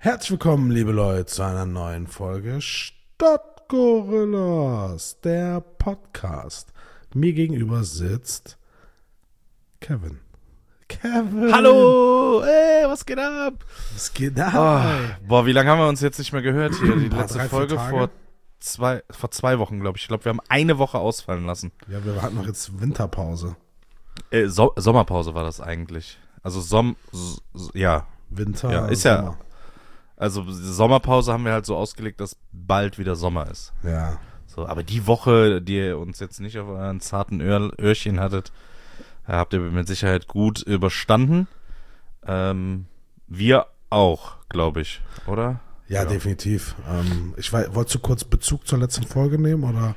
Herzlich willkommen, liebe Leute, zu einer neuen Folge Stadtgorillas, der Podcast. Mir gegenüber sitzt Kevin. Hallo, ey, was geht ab? Was geht ab? Boah, wie lange haben wir uns jetzt nicht mehr gehört hier? Die letzte 3-4 Folge Tage. vor 2 Wochen, glaube ich. Ich glaube, wir haben eine Woche ausfallen lassen. Ja, wir hatten noch jetzt Winterpause. Sommerpause war das eigentlich. Also ja. Winter, Ja, ist Sommer. ja. Also Sommerpause haben wir halt so ausgelegt, dass bald wieder Sommer ist. Ja. So, aber die Woche, die ihr uns jetzt nicht auf euren zarten Öhrchen hattet, habt ihr mit Sicherheit gut überstanden. Wir auch, glaube ich, oder? Ja, definitiv. Wolltest du kurz Bezug zur letzten Folge nehmen, oder?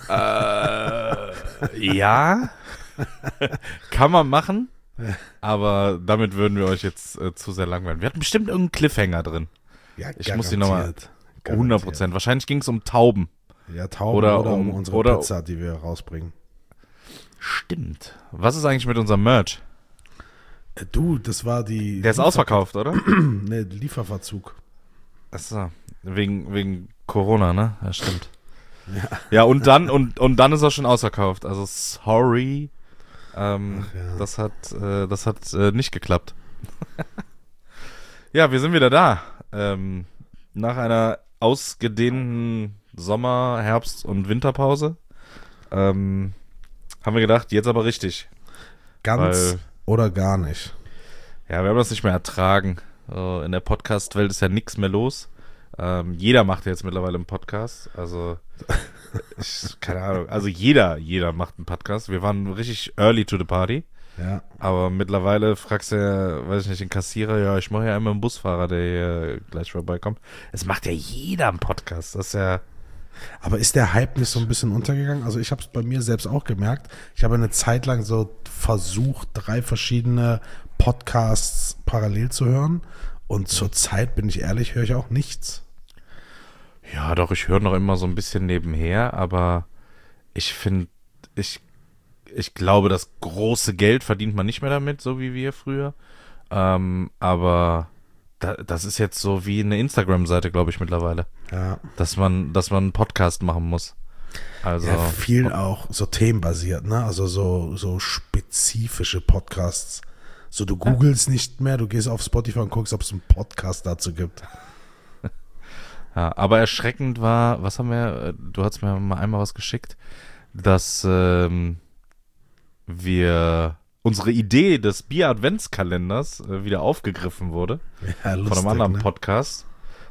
Ja, kann man machen, aber damit würden wir euch jetzt zu sehr langweilen. Wir hatten bestimmt irgendeinen Cliffhanger drin. Ja, Ich muss die nochmal garantiert. 100%. Wahrscheinlich ging es um Tauben. Ja, Tauben Oder oder um- um unsere oder- Pizza, die wir rausbringen. Stimmt. Was ist eigentlich mit unserem Merch? Du, das war die... Der ist ausverkauft, oder? Ne, Lieferverzug. Achso, wegen Corona, ne? Ja, stimmt. Ja, und dann ist er schon ausverkauft. Also sorry. Ja. Das hat nicht geklappt. Ja, wir sind wieder da. Nach einer ausgedehnten Sommer-, Herbst- und Winterpause haben wir gedacht, jetzt aber richtig. Ganz Weil- oder gar nicht. Ja, wir haben das nicht mehr ertragen. In der Podcast-Welt ist ja nichts mehr los. Jeder macht jetzt mittlerweile einen Podcast. Also, keine Ahnung. Also jeder macht einen Podcast. Wir waren richtig early to the party. Ja. Aber mittlerweile fragst du ja, weiß ich nicht, den Kassierer, ja, ich mache ja immer einen Busfahrer, der hier gleich vorbeikommt. Es macht ja jeder einen Podcast. Das ist ja... Aber ist der Hype nicht so ein bisschen untergegangen? Also ich habe es bei mir selbst auch gemerkt. Ich habe eine Zeit lang so versucht, 3 verschiedene Podcasts parallel zu hören. Und zurzeit, bin ich ehrlich, höre ich auch nichts. Ja, doch, ich höre noch immer so ein bisschen nebenher, aber ich finde, ich glaube, das große Geld verdient man nicht mehr damit, so wie wir früher. Aber das ist jetzt so wie eine Instagram-Seite, glaube ich, mittlerweile. Ja. Dass man einen Podcast machen muss. Also Ja, viel auch so themenbasiert, ne? Also so spezifische Podcasts. So, du googelst nicht mehr, du gehst auf Spotify und guckst, ob es einen Podcast dazu gibt. ja, aber erschreckend war, was haben wir, du hast mir mal einmal was geschickt, dass wir unsere Idee des Bier-Adventskalenders wieder aufgegriffen wurde. Ja, lustig, von einem anderen ne? Podcast.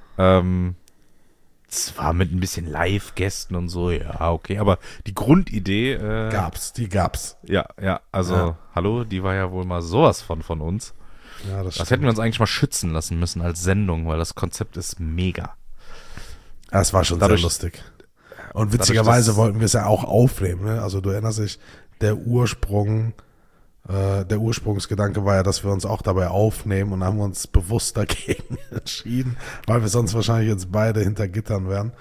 Zwar mit ein bisschen Live-Gästen und so, ja, okay, aber die Grundidee. Die gab's. Ja, also, Ja. Hallo, die war ja wohl mal sowas von uns. Ja, das Das hätten wir uns eigentlich mal schützen lassen müssen als Sendung, weil das Konzept ist mega. Ja, es war schon Dadurch- sehr lustig. Und witzigerweise dass- wollten wir es ja auch aufnehmen. Ne? Also du erinnerst dich, der Ursprungsgedanke war ja, dass wir uns auch dabei aufnehmen und haben uns bewusst dagegen entschieden, weil wir sonst wahrscheinlich jetzt beide hinter Gittern wären.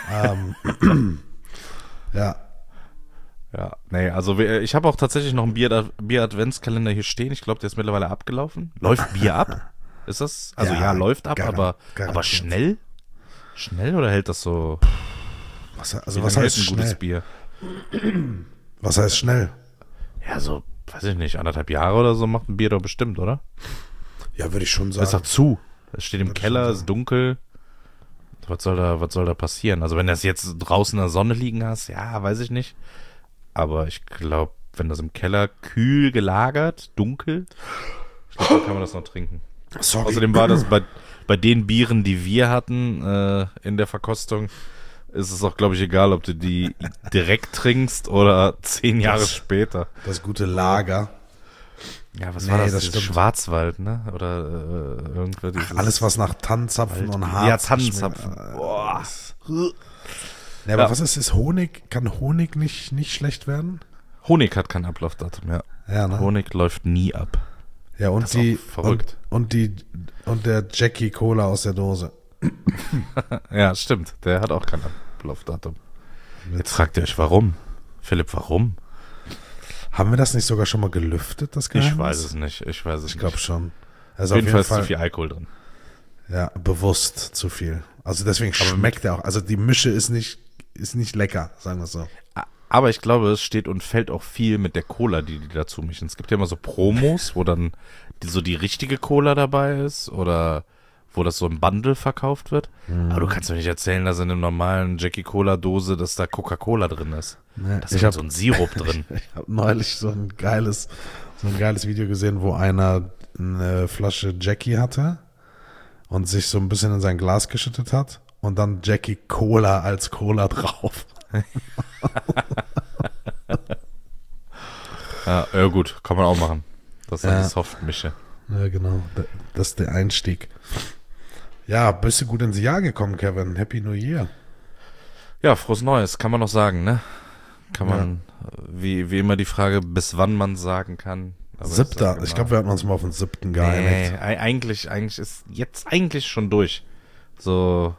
Ja, Ja, nee, also ich habe auch tatsächlich noch einen Bier-Adventskalender hier stehen. Ich glaube, der ist mittlerweile abgelaufen. Läuft Bier ab? Ist das? Also ja, läuft ab, aber garantiert. schnell? Schnell oder hält das so? was Wie heißt lange hält ein gutes schnell? Bier? Was heißt schnell? Ja, so, weiß ich nicht, 1,5 Jahre oder so macht ein Bier doch bestimmt, oder? Ja, würde ich schon Das ist sagen. doch zu. Es steht im Würde ich Keller, schon ist dunkel. Was soll da passieren? Also wenn du das jetzt draußen in der Sonne liegen hast, ja, weiß ich nicht. Aber ich glaube, wenn das im Keller kühl gelagert, dunkel, ich glaube, dann kann man das noch trinken. Sorry. Außerdem war das bei den Bieren, die wir hatten in der Verkostung, ist es auch, glaube ich, egal, ob du die direkt trinkst oder 10 Jahre später. Das gute Lager. Ja, was Nee, war das? das Dieses stimmt. Schwarzwald, ne? Oder irgendwas. Dieses Alles, was nach Tannenzapfen und Harz Ja, Tannenzapfen. schmeckt. Boah. Ja, aber Ja. was ist Honig? Kann Honig nicht schlecht werden? Honig hat kein Ablaufdatum, ja. Ja, ne? Honig läuft nie ab. Ja, und Das ist die auch verrückt. Und der Jackie Cola aus der Dose. Ja, stimmt. Der hat auch kein Ablaufdatum. Jetzt fragt ihr euch, warum? Philipp, warum? Haben wir das nicht sogar schon mal gelüftet, das Geheimnis? Ich weiß es nicht. Ich glaube schon. Also Auf jeden Fall ist zu viel Alkohol drin. Ja, bewusst zu viel. Also deswegen schmeckt er auch. Also die Mische ist nicht lecker, sagen wir es so. Aber ich glaube, es steht und fällt auch viel mit der Cola, die dazu mischen. Es gibt ja immer so Promos, wo dann die richtige Cola dabei ist oder wo das so im Bundle verkauft wird. Aber du kannst mir nicht erzählen, dass in einer normalen Jackie-Cola-Dose, dass da Coca-Cola drin ist. Nee, Da ist so ein Sirup drin. Ich habe neulich so ein geiles Video gesehen, wo einer eine Flasche Jackie hatte und sich so ein bisschen in sein Glas geschüttet hat und dann Jackie Cola als Cola drauf. Ja, gut, kann man auch machen. Das ist eine Softmische. Ja, genau. Das ist der Einstieg. Ja, bist du gut ins Jahr gekommen, Kevin? Happy New Year. Ja, frohes Neues, kann man noch sagen, ne? Kann man, wie immer die Frage, bis wann man sagen kann. Aber 7. Ich glaube, wir hatten uns mal auf den 7. geeinigt. Nee, eigentlich ist jetzt eigentlich schon durch. So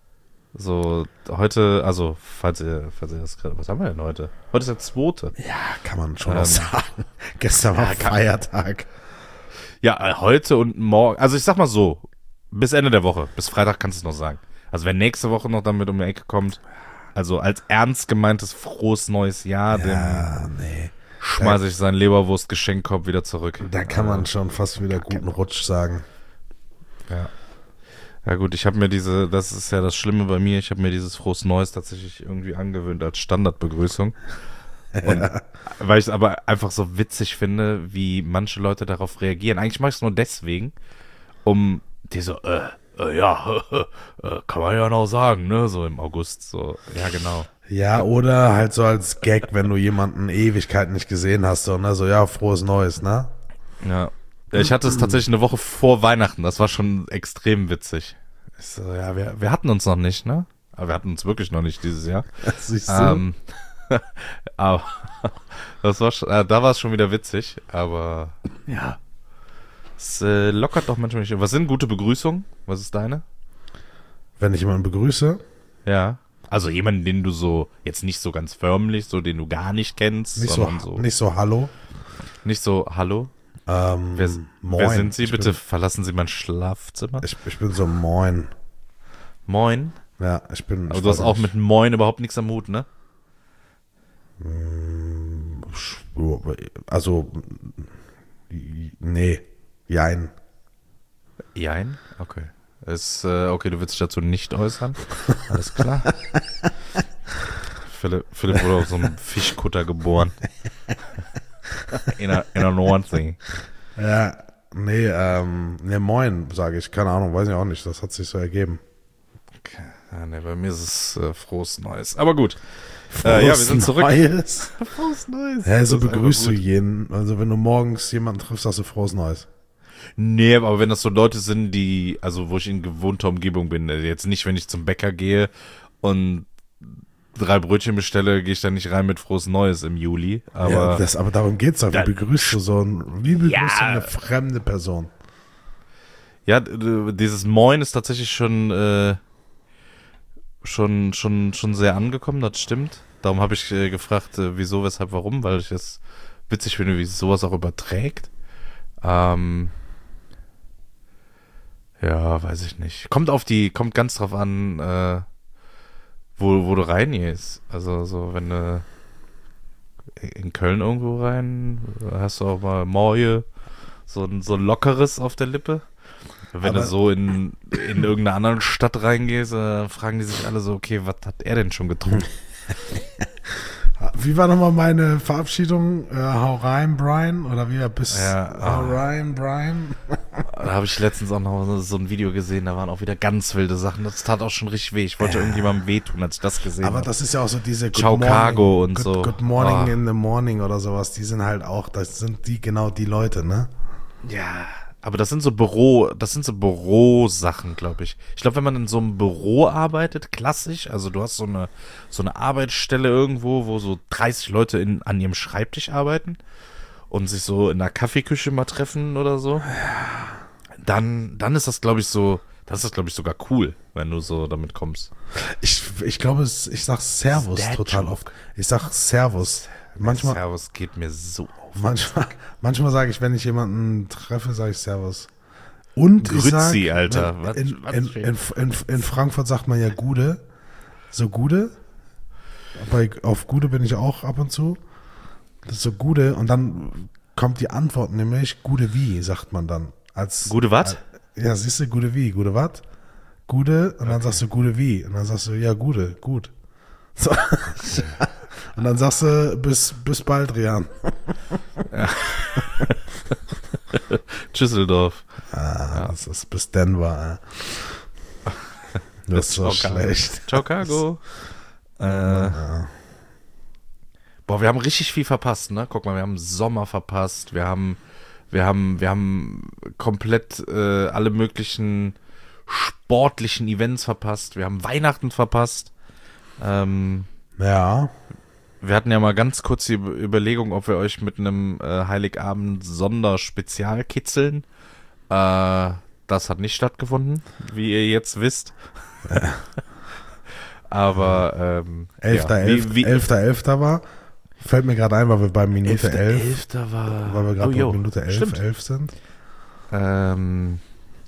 heute, also falls ihr das gerade, was haben wir denn heute? Heute ist der 2. Ja, kann man schon auch sagen. Gestern war Feiertag. Ja, heute und morgen, also ich sag mal so, bis Ende der Woche, bis Freitag kannst du es noch sagen. Also wenn nächste Woche noch damit um die Ecke kommt, also als ernst gemeintes frohes neues Jahr, dem schmeiße ich seinen Leberwurst-Geschenkkorb wieder zurück. Da kann man schon fast wieder guten Rutsch sagen. Ja. Ja gut, ich habe mir das ist ja das Schlimme bei mir, ich habe mir dieses frohes Neues tatsächlich irgendwie angewöhnt als Standardbegrüßung. Und weil ich es aber einfach so witzig finde, wie manche Leute darauf reagieren. Eigentlich mache ich es nur deswegen, um die so, ja, kann man ja noch sagen, ne, so im August, so, ja genau. Ja, oder halt so als Gag, wenn du jemanden Ewigkeit nicht gesehen hast, so, ne, so, ja, frohes Neues, ne? Ja. Ich hatte es tatsächlich eine Woche vor Weihnachten, das war schon extrem witzig. Ich so, ja, wir hatten uns noch nicht, ne? Aber wir hatten uns wirklich noch nicht dieses Jahr. Siehst du? Aber das war da war es schon wieder witzig, aber ja. Es lockert doch manchmal nicht. Was sind gute Begrüßungen? Was ist deine? Wenn ich jemanden begrüße? Ja. Also jemanden, den du so, jetzt nicht so ganz förmlich, so den du gar nicht kennst. Nicht so Hallo. Nicht so Hallo. Moin. Wer sind Sie? Bitte verlassen Sie mein Schlafzimmer. Ich bin so Moin. Moin? Ja, ich bin. Aber du hast auch mit Moin überhaupt nichts am Hut, ne? Also, nee. Jein. Jein? Okay. Okay, du willst dich dazu nicht äußern. Alles klar. Philipp wurde auf so einem Fischkutter geboren. In der Nordsee. Ja, nee, Moin, sage ich. Keine Ahnung, weiß ich auch nicht. Das hat sich so ergeben. Okay. Ja, nee, bei mir ist es frohes Neues. Aber gut. Ja, wir sind zurück. Frohes Neues. Hä, so begrüßt du jeden. Also wenn du morgens jemanden triffst, sagst du frohes Neues. Nee, aber wenn das so Leute sind, wo ich in gewohnter Umgebung bin, jetzt nicht, wenn ich zum Bäcker gehe und 3 Brötchen bestelle, gehe ich dann nicht rein mit frohes Neues im Juli. Aber, aber darum geht's doch. Wie begrüßt du du eine fremde Person? Ja, dieses Moin ist tatsächlich schon sehr angekommen, das stimmt. Darum habe ich gefragt, wieso, weshalb, warum, weil ich es witzig finde, wie sich sowas auch überträgt. Ja, weiß ich nicht. Kommt ganz drauf an, wo du reingehst. Also so, wenn du in Köln irgendwo rein, hast du auch mal Moje, so ein lockeres auf der Lippe. Wenn du so in irgendeiner anderen Stadt reingehst, fragen die sich alle so, okay, was hat er denn schon getrunken? Wie war nochmal meine Verabschiedung? Hau rein, Brian? Oder wie er bist? Ja, hau rein, Brian? Da habe ich letztens auch noch so ein Video gesehen, da waren auch wieder ganz wilde Sachen. Das tat auch schon richtig weh. Ich wollte irgendjemandem wehtun, als ich das gesehen habe. Aber das ist ja auch so diese Ciao Cargo und so. Good Morning in the Morning oder sowas. Die sind halt auch, das sind genau die Leute, ne? Ja, aber das sind so Bürosachen, glaube ich. Ich glaube, wenn man in so einem Büro arbeitet, klassisch, also du hast so eine Arbeitsstelle irgendwo, wo so 30 Leute an ihrem Schreibtisch arbeiten und sich so in der Kaffeeküche mal treffen oder so, dann ist das, glaube ich, sogar cool, wenn du so damit kommst. Ich glaube, ich sag Servus total oft. Ich sag Servus. Manchmal, Servus geht mir so auf. Manchmal sage ich, wenn ich jemanden treffe, sage ich Servus. Und ich sag, Grützi, Alter. in Frankfurt sagt man ja Gude. So Gude. Auf Gude bin ich auch ab und zu. Das ist so Gude. Und dann kommt die Antwort nämlich Gude wie, sagt man dann. Gute wat? Ja, siehst du, Gude wie. Gude wat? Gude. Und dann sagst du Gude wie. Und dann sagst du, ja, Gude, gut. So. Und dann sagst du, bis bald, Rian. Ja. Düsseldorf. Das ist bis Denver. Das ist so schlecht. Chicago. Boah, wir haben richtig viel verpasst, ne? Guck mal, wir haben Sommer verpasst, wir haben komplett alle möglichen sportlichen Events verpasst, wir haben Weihnachten verpasst. Ja. Wir hatten ja mal ganz kurz die Überlegung, ob wir euch mit einem Heiligabend-Sonderspezial kitzeln. Das hat nicht stattgefunden, wie ihr jetzt wisst. Aber 11.11. war. Fällt mir gerade ein, weil wir bei Minute 11. war. Weil wir gerade bei Minute 11 sind. 11.11.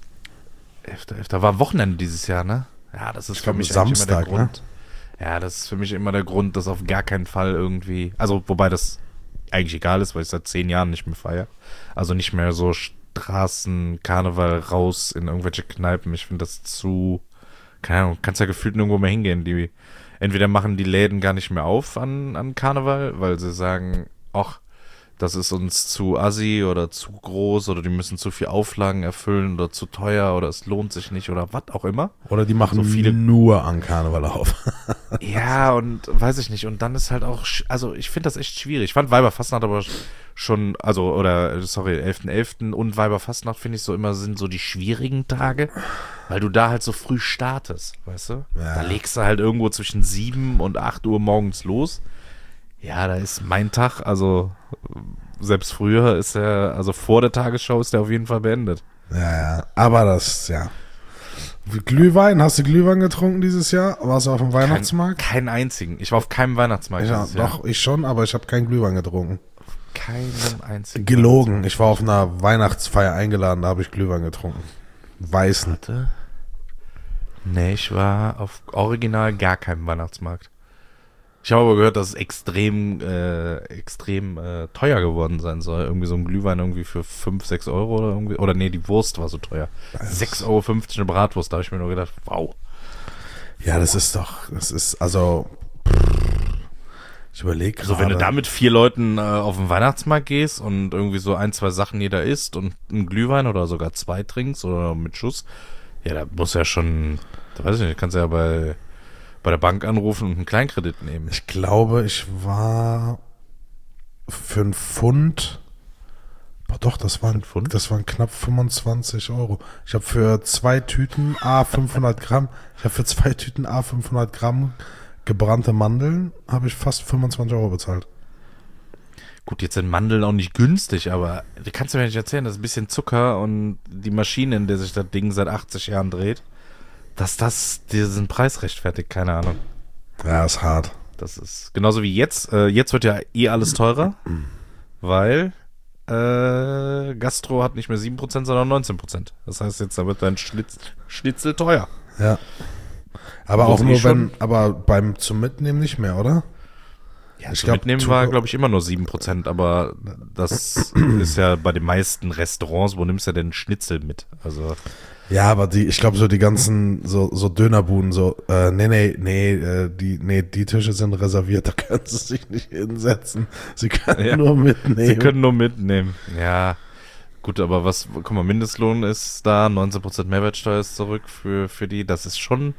war Wochenende dieses Jahr, ne? Ja, das ist für mich Samstag, immer der Grund. Ja, das ist für mich immer der Grund, dass auf gar keinen Fall irgendwie, also wobei das eigentlich egal ist, weil ich seit 10 Jahren nicht mehr feiere. Also nicht mehr so Straßen, Karneval raus in irgendwelche Kneipen. Ich finde das zu, keine Ahnung, kannst ja gefühlt nirgendwo mehr hingehen. Entweder machen die Läden gar nicht mehr auf an Karneval, weil sie sagen, ach, das ist uns zu assi oder zu groß oder die müssen zu viel Auflagen erfüllen oder zu teuer oder es lohnt sich nicht oder was auch immer. Oder die machen so viele nur an Karneval auf. Ja, und weiß ich nicht. Und dann ist halt auch, also ich finde das echt schwierig. Ich fand Weiberfastnacht aber schon, also, oder, sorry, 11.11. und Weiberfastnacht finde ich so immer sind so die schwierigen Tage, weil du da halt so früh startest, weißt du? Ja. Da legst du halt irgendwo zwischen 7 und 8 Uhr morgens los. Ja, da ist mein Tag, also selbst früher ist er, also vor der Tagesschau ist der auf jeden Fall beendet. Ja, aber das, ja. Glühwein, hast du Glühwein getrunken dieses Jahr? Warst du auf dem Weihnachtsmarkt? Keinen einzigen. Ich war auf keinem Weihnachtsmarkt Ja, dieses Jahr. doch, ich schon, aber ich habe keinen Glühwein getrunken. Keinen einzigen. Gelogen, ich war auf einer Weihnachtsfeier eingeladen, da habe ich Glühwein getrunken. Weißen. Warte. Nee, ich war auf original gar keinem Weihnachtsmarkt. Ich habe aber gehört, dass es extrem teuer geworden sein soll. Irgendwie so ein Glühwein irgendwie für 5, 6 Euro oder irgendwie. Oder nee, die Wurst war so teuer. 6,50 Euro eine Bratwurst. Da habe ich mir nur gedacht, wow. Ja, das ist, also, ich überlege gerade. Also wenn du da mit 4 Leuten auf den Weihnachtsmarkt gehst und irgendwie so 1, 2 Sachen jeder isst und einen Glühwein oder sogar 2 trinkst oder mit Schuss, ja, da muss ja schon, da weiß ich nicht, kannst ja bei der Bank anrufen und einen Kleinkredit nehmen. Ich glaube, ich war für einen Pfund, doch, das waren knapp 25 Euro. Ich habe für 2 Tüten A500 Gramm gebrannte Mandeln, habe ich fast 25 Euro bezahlt. Gut, jetzt sind Mandeln auch nicht günstig, aber du kannst mir nicht erzählen, dass ein bisschen Zucker und die Maschine, in der sich das Ding seit 80 Jahren dreht, dass das diesen Preis rechtfertigt, keine Ahnung. Ja, ist hart. Das ist genauso wie jetzt. Jetzt wird ja alles teurer, weil Gastro hat nicht mehr 7%, sondern 19%. Das heißt, jetzt da wird dein Schnitzel teuer. Ja. Aber Doch auch nur schon. aber beim zum Mitnehmen nicht mehr, oder? Ja, zum Mitnehmen war, glaube ich, immer nur 7%, aber das ist ja bei den meisten Restaurants, wo nimmst du denn Schnitzel mit? Also Ja, aber ich glaube, so die ganzen, so Dönerbuden, die Tische sind reserviert, da können sie sich nicht hinsetzen. Sie können nur mitnehmen. Sie können nur mitnehmen. Ja, gut, aber guck mal, Mindestlohn ist da, 19% Mehrwertsteuer ist zurück für die, das ist schon,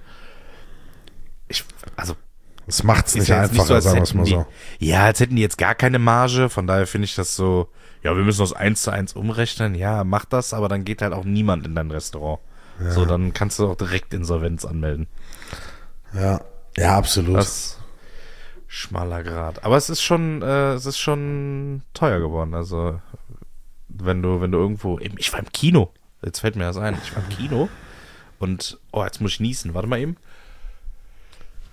das macht's nicht ja einfacher, so, sagen wir es mal so. Ja, als hätten die jetzt gar keine Marge, von daher finde ich das so, ja, wir müssen das 1:1 umrechnen, ja, mach das, aber dann geht halt auch niemand in dein Restaurant. Ja. So, dann kannst du auch direkt Insolvenz anmelden. Ja, absolut. Das schmaler Grad. Aber es ist schon teuer geworden. Also, wenn du irgendwo, ich war im Kino, jetzt fällt mir das ein, ich war im Kino und, jetzt muss ich niesen, warte mal eben.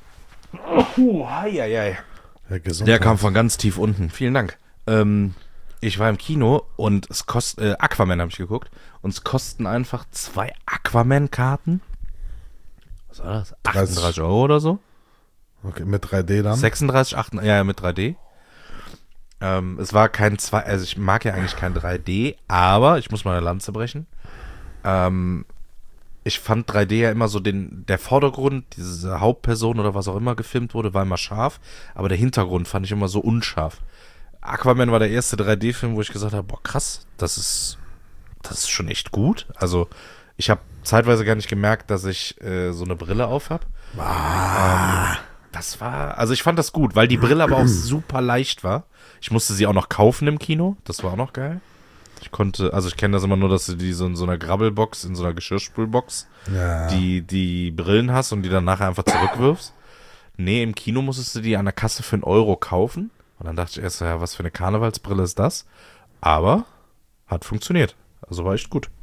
Der kam von ganz tief unten. Vielen Dank. ich war im Kino und es kostet, Aquaman habe ich geguckt und es kosten einfach 2 Aquaman-Karten. Was war das? 38 Euro oder so? Okay, mit 3D dann? 36, 38, ja, mit 3D. Es war kein also ich mag ja eigentlich kein 3D, aber ich muss mal eine Lanze brechen. Ich fand 3D ja immer so der Vordergrund, diese Hauptperson oder was auch immer gefilmt wurde, war immer scharf, aber der Hintergrund fand ich immer so unscharf. Aquaman war der erste 3D-Film, wo ich gesagt habe, boah krass, das ist schon echt gut. Also ich habe zeitweise gar nicht gemerkt, dass ich so eine Brille auf habe. Also ich fand das gut, weil die Brille aber auch super leicht war. Ich musste sie auch noch kaufen im Kino, das war auch noch geil. Ich kenne das immer nur, dass du die so in so einer Grabbelbox, in so einer Geschirrspülbox, die Brillen hast und die dann nachher einfach zurückwirfst. Nee, im Kino musstest du die an der Kasse für 1 Euro kaufen. Und dann dachte ich erst, ja, was für eine Karnevalsbrille ist das? Aber hat funktioniert. Also war echt gut.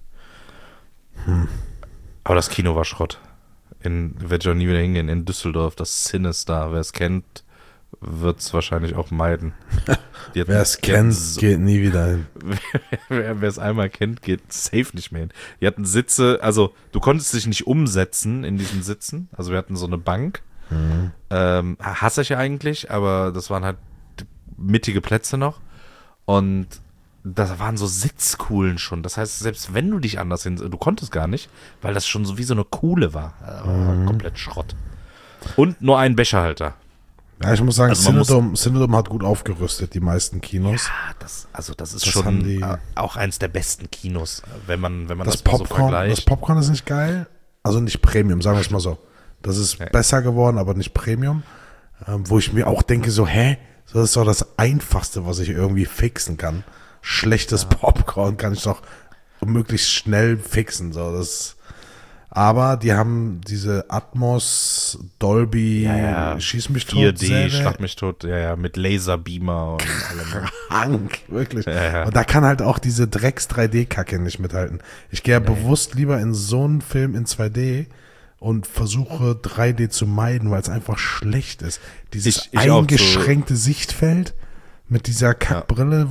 Aber das Kino war Schrott. Werde ich auch nie wieder hingehen. In Düsseldorf, das Sinister. Wer es kennt, wird es wahrscheinlich auch meiden. Wer es kennt, geht nie wieder hin. Wer es einmal kennt, geht safe nicht mehr hin. Die hatten Sitze, also du konntest dich nicht umsetzen in diesen Sitzen. Also wir hatten so eine Bank. Hasse ich ja eigentlich, aber das waren halt mittige Plätze noch. Und da waren so Sitzkuhlen schon. Das heißt, selbst wenn du dich anders du konntest gar nicht, weil das schon so wie so eine Kuhle war. Komplett Schrott. Und nur ein Becherhalter. Ja, ich muss sagen, also Cinedom hat gut aufgerüstet, die meisten Kinos. Ja, das ist schon auch eins der besten Kinos, wenn man das mal so vergleicht. Das Popcorn ist nicht geil, also nicht Premium, sagen wir es mal so. Das ist besser geworden, aber nicht Premium. Wo ich mir auch denke, so, so, das ist doch das Einfachste, was ich irgendwie fixen kann. Schlechtes Popcorn kann ich doch möglichst schnell fixen. So, aber die haben diese Atmos, Dolby, Schieß mich tot 4D, Schlag mich tot, mit Laserbeamer und allem. Krank, wirklich. Ja. Und da kann halt auch diese Drecks-3D-Kacke nicht mithalten. Ich gehe bewusst lieber in so einen Film in 2D und versuche 3D zu meiden, weil es einfach schlecht ist. Dieses eingeschränkte Sichtfeld mit dieser Kackbrille,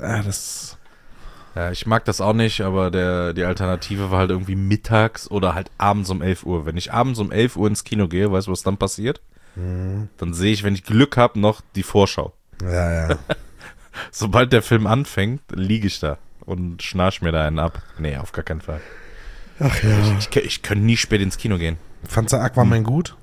Ja, ich mag das auch nicht, aber die Alternative war halt irgendwie mittags oder halt abends um 11 Uhr. Wenn ich abends um 11 Uhr ins Kino gehe, weißt du, was dann passiert? Dann sehe ich, wenn ich Glück habe, noch die Vorschau. Ja. Sobald der Film anfängt, liege ich da und schnarch mir da einen ab. Nee, auf gar keinen Fall. Ach ja. Ich könnte nie spät ins Kino gehen. Fandst du Aquaman gut?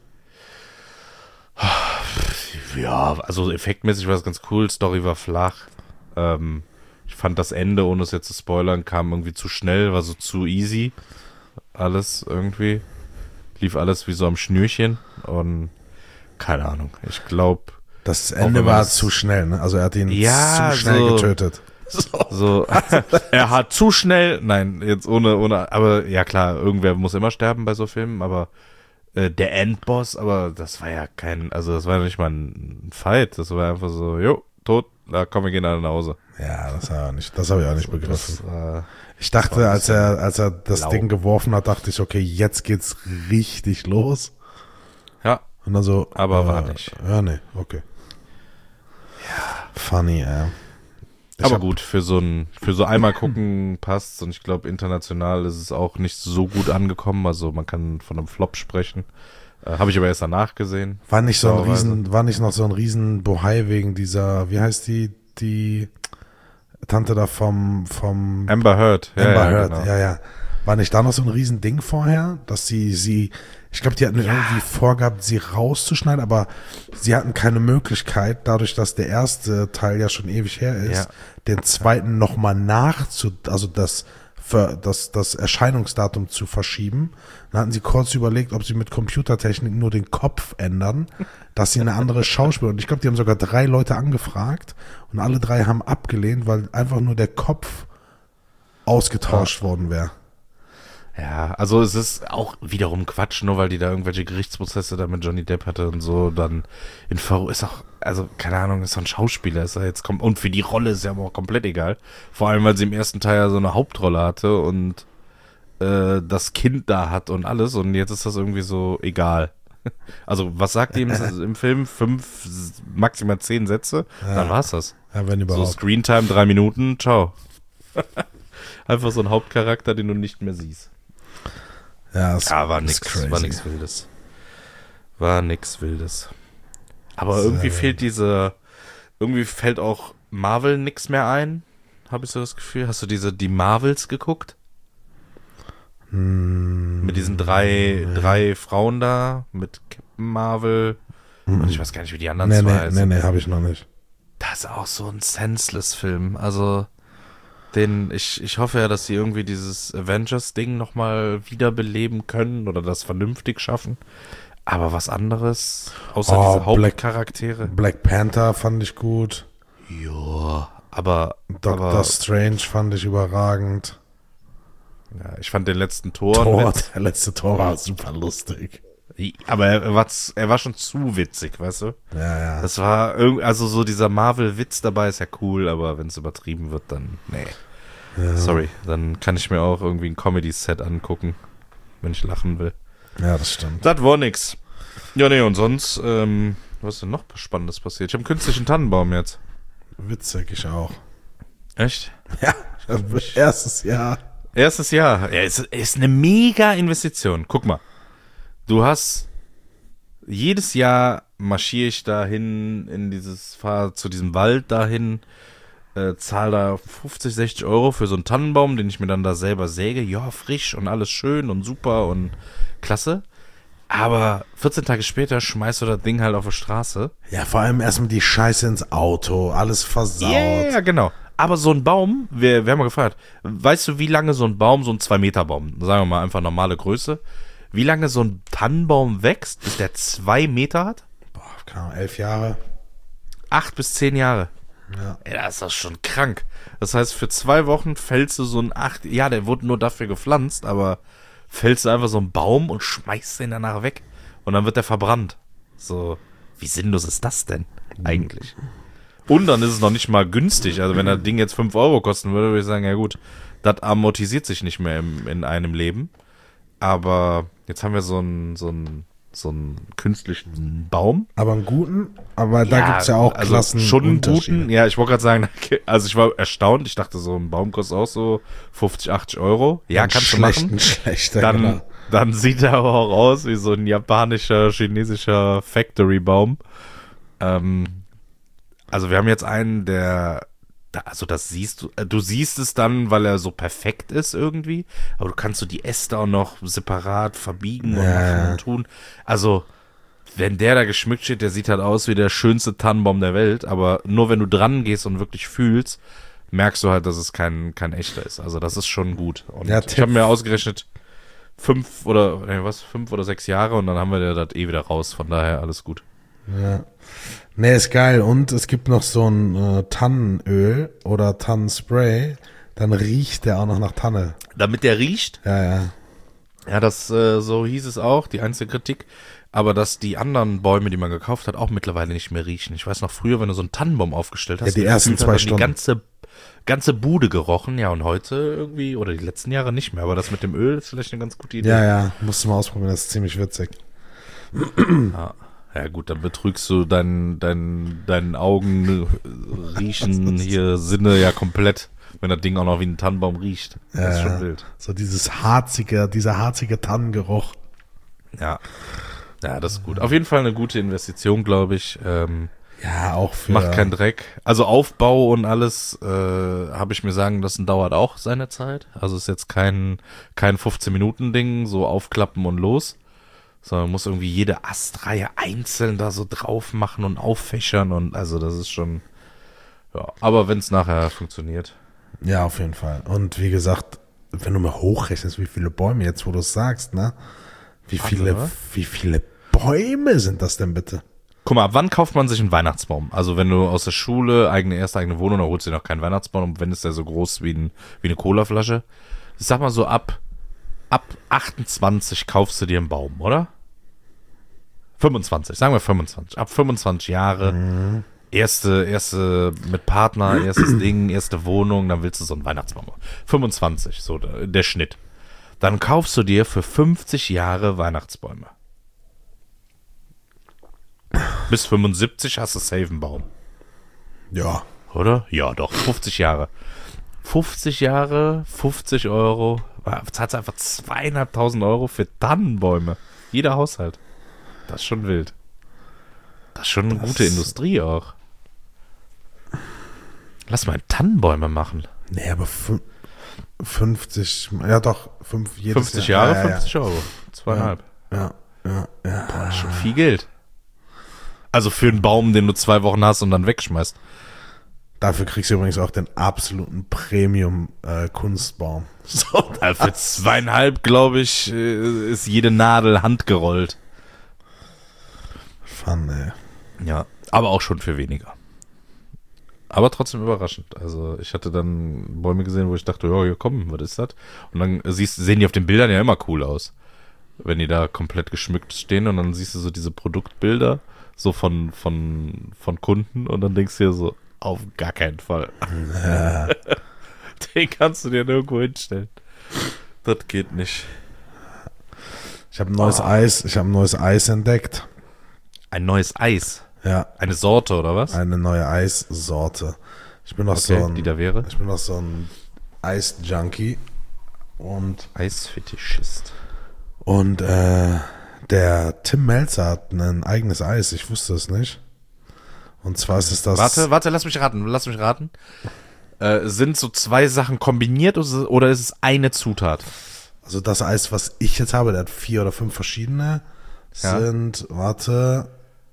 Ja, also effektmäßig war es ganz cool, Story war flach. Ich fand das Ende, ohne es jetzt zu spoilern, kam irgendwie zu schnell, war so zu easy. Alles irgendwie. Lief alles wie so am Schnürchen und keine Ahnung. Ich glaube. Das Ende war zu schnell, ne? Also er hat ihn zu schnell getötet. So. Er hat zu schnell, nein, jetzt ohne, aber ja klar, irgendwer muss immer sterben bei so Filmen, aber der Endboss, aber das war ja das war ja nicht mal ein Fight, das war einfach so, tot, da komm, wir gehen alle nach Hause. Ja, das habe ich auch nicht begriffen. Ich dachte, als er das Ding geworfen hat, dachte ich, okay, jetzt geht's richtig los. Ja. Und dann so. Aber war nicht. Ja, nee, okay. Ja. Funny, Aber gut, für so einmal gucken passt's und ich glaube, international ist es auch nicht so gut angekommen. Also man kann von einem Flop sprechen. Habe ich aber erst danach gesehen. War nicht noch so ein riesen Bohai wegen dieser, wie heißt die Tante da vom Amber Heard. Amber Heard, genau. ja. War nicht da noch so ein riesen Ding vorher, dass sie ich glaube, die hatten irgendwie vorgehabt, sie rauszuschneiden, aber sie hatten keine Möglichkeit, dadurch, dass der erste Teil ja schon ewig her ist, den zweiten nochmal also das Erscheinungsdatum zu verschieben. Dann hatten sie kurz überlegt, ob sie mit Computertechnik nur den Kopf ändern, dass sie eine andere Schauspielerin. Und ich glaube, die haben sogar 3 Leute angefragt und alle 3 haben abgelehnt, weil einfach nur der Kopf ausgetauscht worden wäre. Ja, also es ist auch wiederum Quatsch, nur weil die da irgendwelche Gerichtsprozesse da mit Johnny Depp hatte und so, dann in Faro ist auch, also keine Ahnung, ist doch ein Schauspieler, ist er jetzt und für die Rolle ist ja aber auch komplett egal. Vor allem, weil sie im ersten Teil ja so eine Hauptrolle hatte und das Kind da hat und alles und jetzt ist das irgendwie so egal. Also, was sagt die im Film? 5, maximal 10 Sätze? Ja. Dann war's das. Ja, wenn So überhaupt. Screentime 3 Minuten, ciao. Einfach so ein Hauptcharakter, den du nicht mehr siehst. Ja, War ist nix crazy. War nix Wildes. Aber irgendwie fällt auch Marvel nix mehr ein, habe ich so das Gefühl. Hast du die Marvels geguckt? Mit diesen drei Frauen da, mit Captain Marvel. Und ich weiß gar nicht, wie die anderen zwei heißen. Nee, habe ich noch nicht. Das ist auch so ein Senseless-Film. Also, ich hoffe ja, dass sie irgendwie dieses Avengers-Ding nochmal wiederbeleben können oder das vernünftig schaffen. Aber was anderes, außer diese Hauptcharaktere. Black Panther fand ich gut. Ja, aber Doctor Strange fand ich überragend. ja, ich fand den letzten Thor. Der letzte Tor war super lustig. Aber er war schon zu witzig, weißt du? Ja. Das war irgendwie, also so dieser Marvel-Witz dabei ist ja cool, aber wenn es übertrieben wird, dann, nee. Ja. Sorry, dann kann ich mir auch irgendwie ein Comedy-Set angucken, wenn ich lachen will. Ja, das stimmt. Das war nix. Ja, nee, und sonst, was ist denn noch Spannendes passiert? Ich habe einen künstlichen Tannenbaum jetzt. Witzig, ich auch. Echt? Ja, erstes Jahr. Erstes Jahr. Ja, ist eine mega Investition. Guck mal. Du hast jedes Jahr marschiere ich dahin fahre zu diesem Wald dahin, zahle da 50, 60 Euro für so einen Tannenbaum, den ich mir dann da selber säge. Ja, frisch und alles schön und super und klasse. Aber 14 Tage später schmeißt du das Ding halt auf die Straße. Ja, vor allem erstmal die Scheiße ins Auto, alles versaut. Ja, genau. Aber so ein Baum, wir haben mal gefragt, weißt du, wie lange so ein Baum, so ein 2-Meter-Baum, sagen wir mal einfach normale Größe, wie lange so ein Tannenbaum wächst, bis der 2 Meter hat? Boah, keine Ahnung, 11 Jahre. 8 bis 10 Jahre. Ja. Ey, das ist doch schon krank. Das heißt, für 2 Wochen fällst du so ein 8, ja, der wurde nur dafür gepflanzt, aber fällst du einfach so einen Baum und schmeißt den danach weg und dann wird der verbrannt. So, wie sinnlos ist das denn eigentlich? Und dann ist es noch nicht mal günstig. Also wenn das Ding jetzt 5 Euro kosten würde ich sagen, ja gut, das amortisiert sich nicht mehr in einem Leben. Aber jetzt haben wir so einen künstlichen Baum. Aber einen guten, aber da gibt es ja auch Klassen. Also schon einen guten, ja, ich wollte gerade sagen, also ich war erstaunt, ich dachte so, ein Baum kostet auch so 50, 80 Euro. Ja, kannst du machen. Schlechter, genau. Dann sieht er aber auch aus wie so ein japanischer, chinesischer Factory-Baum. Also wir haben jetzt einen, also das siehst du siehst es dann, weil er so perfekt ist irgendwie, aber du kannst so die Äste auch noch separat verbiegen und machen und tun. Also, wenn der da geschmückt steht, der sieht halt aus wie der schönste Tannenbaum der Welt, aber nur wenn du dran gehst und wirklich fühlst, merkst du halt, dass es kein echter ist. Also das ist schon gut. Und Ja, ich habe mir ausgerechnet 5 oder 6 Jahre und dann haben wir das wieder raus, von daher alles gut. Ja. Nee, ist geil. Und es gibt noch so ein Tannenöl oder Tannenspray. Dann riecht der auch noch nach Tanne. Damit der riecht? Ja. Ja, das so hieß es auch, die einzige Kritik. Aber dass die anderen Bäume, die man gekauft hat, auch mittlerweile nicht mehr riechen. Ich weiß noch früher, wenn du so einen Tannenbaum aufgestellt hast, Ja, die ersten 2 Stunden. Die ganze Bude gerochen. Ja, und heute irgendwie, oder die letzten Jahre nicht mehr. Aber das mit dem Öl ist vielleicht eine ganz gute Idee. Ja, musst du mal ausprobieren, das ist ziemlich witzig. Ja gut, dann betrügst du deinen Augen riechen hier Sinne ja komplett, wenn das Ding auch noch wie ein Tannenbaum riecht. Das ist schon wild. So dieser harzige Tannengeruch. Ja, das ist gut. Auf jeden Fall eine gute Investition, glaube ich. Ja, auch für... Macht keinen Dreck. Also Aufbau und alles, habe ich mir sagen lassen, dauert auch seine Zeit. Also ist jetzt kein 15-Minuten-Ding, so aufklappen und los. Sondern man muss irgendwie jede Astreihe einzeln da so drauf machen und auffächern und also das ist schon, ja, aber wenn es nachher funktioniert. Ja, auf jeden Fall. Und wie gesagt, wenn du mal hochrechnest, wie viele Bäume jetzt, wo du es sagst, ne? Wie viele Bäume sind das denn bitte? Guck mal, ab wann kauft man sich einen Weihnachtsbaum? Also wenn du aus der Schule erste eigene Wohnung, dann holst du dir noch keinen Weihnachtsbaum und wenn ist der so groß wie eine Colaflasche. Ich sag mal so ab 28 kaufst du dir einen Baum, oder? 25, sagen wir 25. Ab 25 Jahre, erste mit Partner, erstes Ding, erste Wohnung, dann willst du so einen Weihnachtsbaum. 25, so der Schnitt. Dann kaufst du dir für 50 Jahre Weihnachtsbäume. Bis 75 hast du safe einen Baum. Ja. Oder? Ja, doch. 50 Jahre. 50 Jahre, 50 Euro. Zahlst einfach 2.500 Euro für Tannenbäume. Jeder Haushalt. Das ist schon wild. Das ist schon eine gute Industrie auch. Lass mal Tannenbäume machen. Nee, aber 50, ja doch, 50 Jahre, 50 Euro. 2,5. Ja. Boah, das ist schon viel Geld. Also für einen Baum, den du 2 Wochen hast und dann wegschmeißt. Dafür kriegst du übrigens auch den absoluten Premium-Kunstbaum. So, für 2,5, glaube ich, ist jede Nadel handgerollt. Fun, ey. Ja, aber auch schon für weniger. Aber trotzdem überraschend. Also ich hatte dann Bäume gesehen, wo ich dachte, ja, hier komm, was ist das? Und dann sehen die auf den Bildern ja immer cool aus. Wenn die da komplett geschmückt stehen und dann siehst du so diese Produktbilder so von Kunden und dann denkst du dir so, auf gar keinen Fall. Ja. Den kannst du dir nirgendwo hinstellen. Das geht nicht. Ich habe ein neues Eis entdeckt. Ein neues Eis? Ja. Eine Sorte oder was? Eine neue Eissorte. Ich bin noch die da wäre? Ich bin noch so ein Eis-Junkie und Eisfetischist. Und der Tim Melzer hat ein eigenes Eis. Ich wusste es nicht. Und zwar ist es das... Warte, lass mich raten. Sind so 2 Sachen kombiniert oder ist es eine Zutat? Also das Eis, was ich jetzt habe, der hat 4 oder 5 verschiedene. Ja. Sind, warte...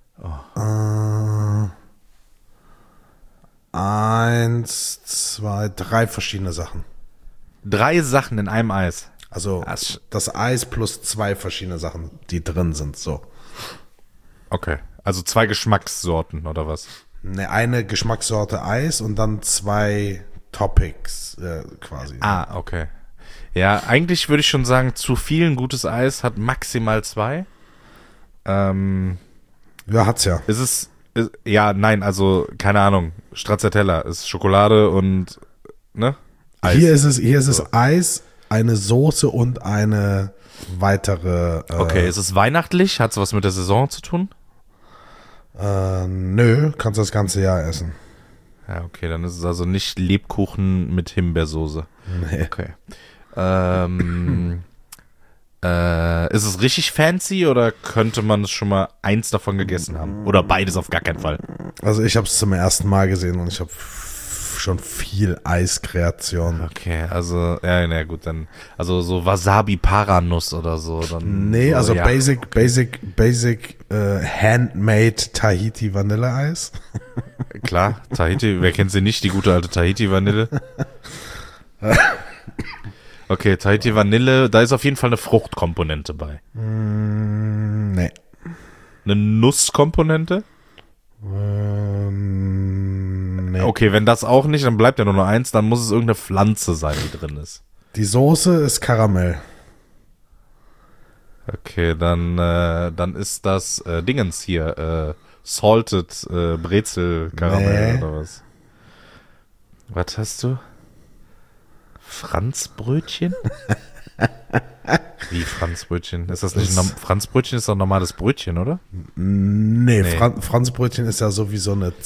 1, 2, 3 verschiedene Sachen. 3 Sachen in einem Eis. Also das Eis plus 2 verschiedene Sachen, die drin sind, so. Okay, also 2 Geschmackssorten oder was? Ne, eine Geschmackssorte Eis und dann 2 Topics quasi. Ah, okay. Ja, eigentlich würde ich schon sagen, zu viel ein gutes Eis hat maximal 2. Ja, hat's ja. Ja, nein, also keine Ahnung. Stracciatella ist Schokolade und ne? Eis. Hier ist es Eis, eine Soße und eine weitere. Okay, ist es weihnachtlich? Hat es was mit der Saison zu tun? Nö, kannst das ganze Jahr essen. Ja, okay, dann ist es also nicht Lebkuchen mit Himbeersoße. Nee. Okay. Ist es richtig fancy oder könnte man es schon mal eins davon gegessen haben? Oder beides auf gar keinen Fall? Also ich habe es zum ersten Mal gesehen und ich habe schon viel Eiskreation. Okay, also, ja, na gut, dann, also so Wasabi-Paranuss oder so. Dann nee, so, also ja. basic handmade Tahiti Vanilleeis. Klar, Tahiti, wer kennt sie nicht, die gute alte Tahiti-Vanille? Okay, Tahiti Vanille, da ist auf jeden Fall eine Fruchtkomponente bei. Nee. Eine Nusskomponente? Nee. Okay, wenn das auch nicht, dann bleibt ja nur noch eins, dann muss es irgendeine Pflanze sein, die drin ist. Die Soße ist Karamell. Okay, dann ist das Dingens hier, Salted Brezel-Karamell oder was? Was hast du? Franzbrötchen? Wie Franzbrötchen? Ist das nicht Franzbrötchen ist doch ein normales Brötchen, oder? Nee. Franzbrötchen ist ja so wie so eine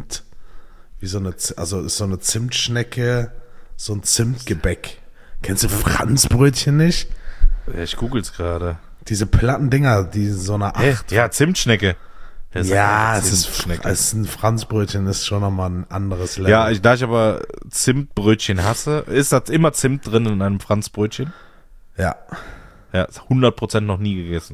also ist so eine Zimtschnecke, so ein Zimtgebäck. Kennst du Franzbrötchen nicht? Ja, ich google's gerade. Diese platten Dinger, die so eine Acht. Ja, Zimtschnecke. Ja, es ist ein Franzbrötchen, ist schon nochmal ein anderes Level. Ja, da ich aber Zimtbrötchen hasse, ist das immer Zimt drin in einem Franzbrötchen? Ja. Ja, 100% noch nie gegessen.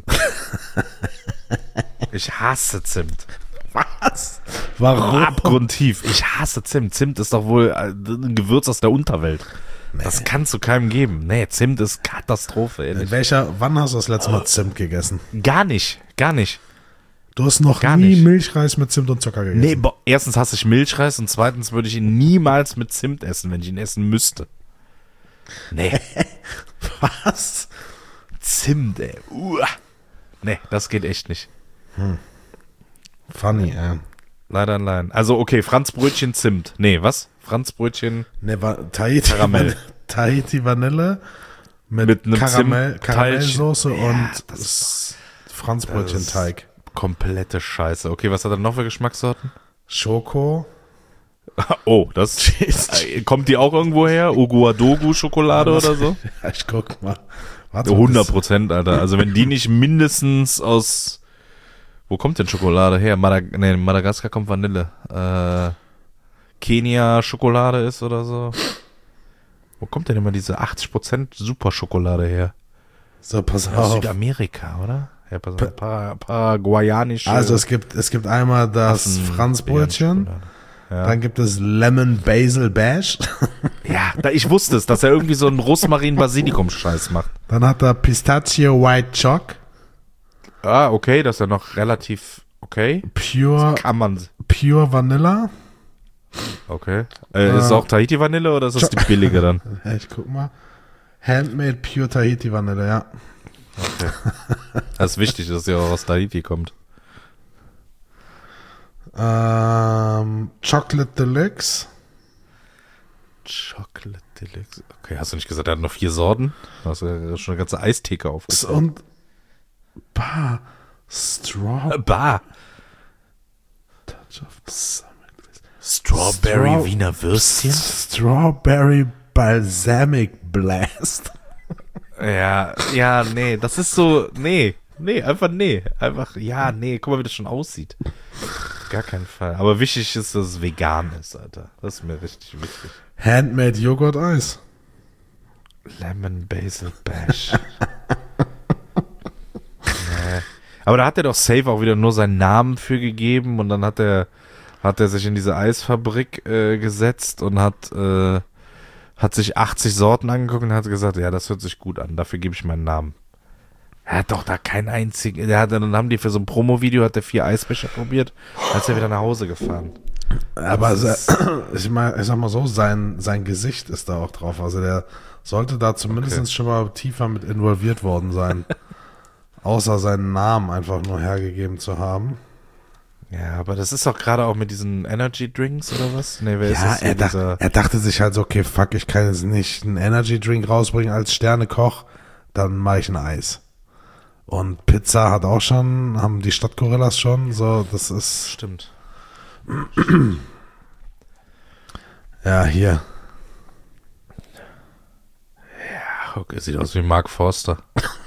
Ich hasse Zimt. Was? Warum? Abgrundtief. Ich hasse Zimt. Zimt ist doch wohl ein Gewürz aus der Unterwelt. Nee. Das kannst du keinem geben. Nee, Zimt ist Katastrophe, ehrlich. Wann hast du das letzte Mal Zimt gegessen? Gar nicht. Du hast noch nie Milchreis mit Zimt und Zucker gegessen? Nee, erstens hasse ich Milchreis und zweitens würde ich ihn niemals mit Zimt essen, wenn ich ihn essen müsste. Nee. Was? Zimt, ey. Nee, das geht echt nicht. Funny, ey. Leider nein. Also, okay, Franzbrötchen Zimt. Nee, was? Franzbrötchen Karamell. Tahiti Vanille mit einem Karamellsoße und Franzbrötchen-Teig. komplette Scheiße. Okay, was hat er noch für Geschmackssorten? Schoko. Oh, das kommt die auch irgendwo her? Uguadogu-Schokolade oder so? Ja, ich guck mal. Warte, 100%, Alter. Also wenn die nicht mindestens aus... Wo kommt denn Schokolade her? Madagaskar kommt Vanille. Kenia Schokolade ist oder so. Wo kommt denn immer diese 80% Superschokolade her? So, pass Aus auf. Südamerika, oder? Ja, pass auf. Paraguayanische. Also es gibt einmal das Franzbrötchen, Ja. dann gibt es Lemon Basil Bash, Ja, ich wusste es, dass er irgendwie so einen Rosmarin-Basilikum-Scheiß macht. dann hat er Pistachio White Choc, Ah, okay, das ist ja noch relativ okay. Pure Vanilla. Okay. Ist es auch Tahiti-Vanille oder ist das die billige dann? Ja, ich guck mal. Handmade Pure Tahiti Vanille, ja. Okay. Das ist wichtig, dass sie auch aus Tahiti kommt. Chocolate Deluxe. Chocolate Deluxe. Okay, hast du nicht gesagt, er hat noch 4 Sorten? Du hast ja schon eine ganze Eistheke aufgezogen. Und Bar. Touch of Strawberry Wiener Würstchen? Strawberry Balsamic Blast. Ja, nee, das ist so, einfach, guck mal, wie das schon aussieht. Gar keinen Fall. Aber wichtig ist, dass es vegan ist, Alter. Das ist mir richtig wichtig. Handmade Joghurt Eis. Lemon Basil Bash. Nee. Aber da hat er doch safe auch wieder nur seinen Namen für gegeben und dann hat er sich in diese Eisfabrik gesetzt und hat sich 80 Sorten angeguckt und hat gesagt, ja, das hört sich gut an, dafür gebe ich meinen Namen. Er hat doch da keinen einzigen, dann haben die für so ein Promo-Video, hat der 4 Eisbecher probiert, dann ist er wieder nach Hause gefahren. Aber ich sag mal so, sein Gesicht ist da auch drauf, also der sollte da zumindest schon mal tiefer mit involviert worden sein, außer seinen Namen einfach nur hergegeben zu haben. Ja, aber das ist doch gerade auch mit diesen Energy Drinks oder was? Nee, wer ist Ja, das? er dachte sich halt so, okay, fuck, ich kann jetzt nicht einen Energy Drink rausbringen als Sternekoch, dann mache ich ein Eis. Und Pizza haben die Stadtgorillas schon, so, das ist... Stimmt. Ja, hier. Ja, okay, sieht aus wie Mark Forster.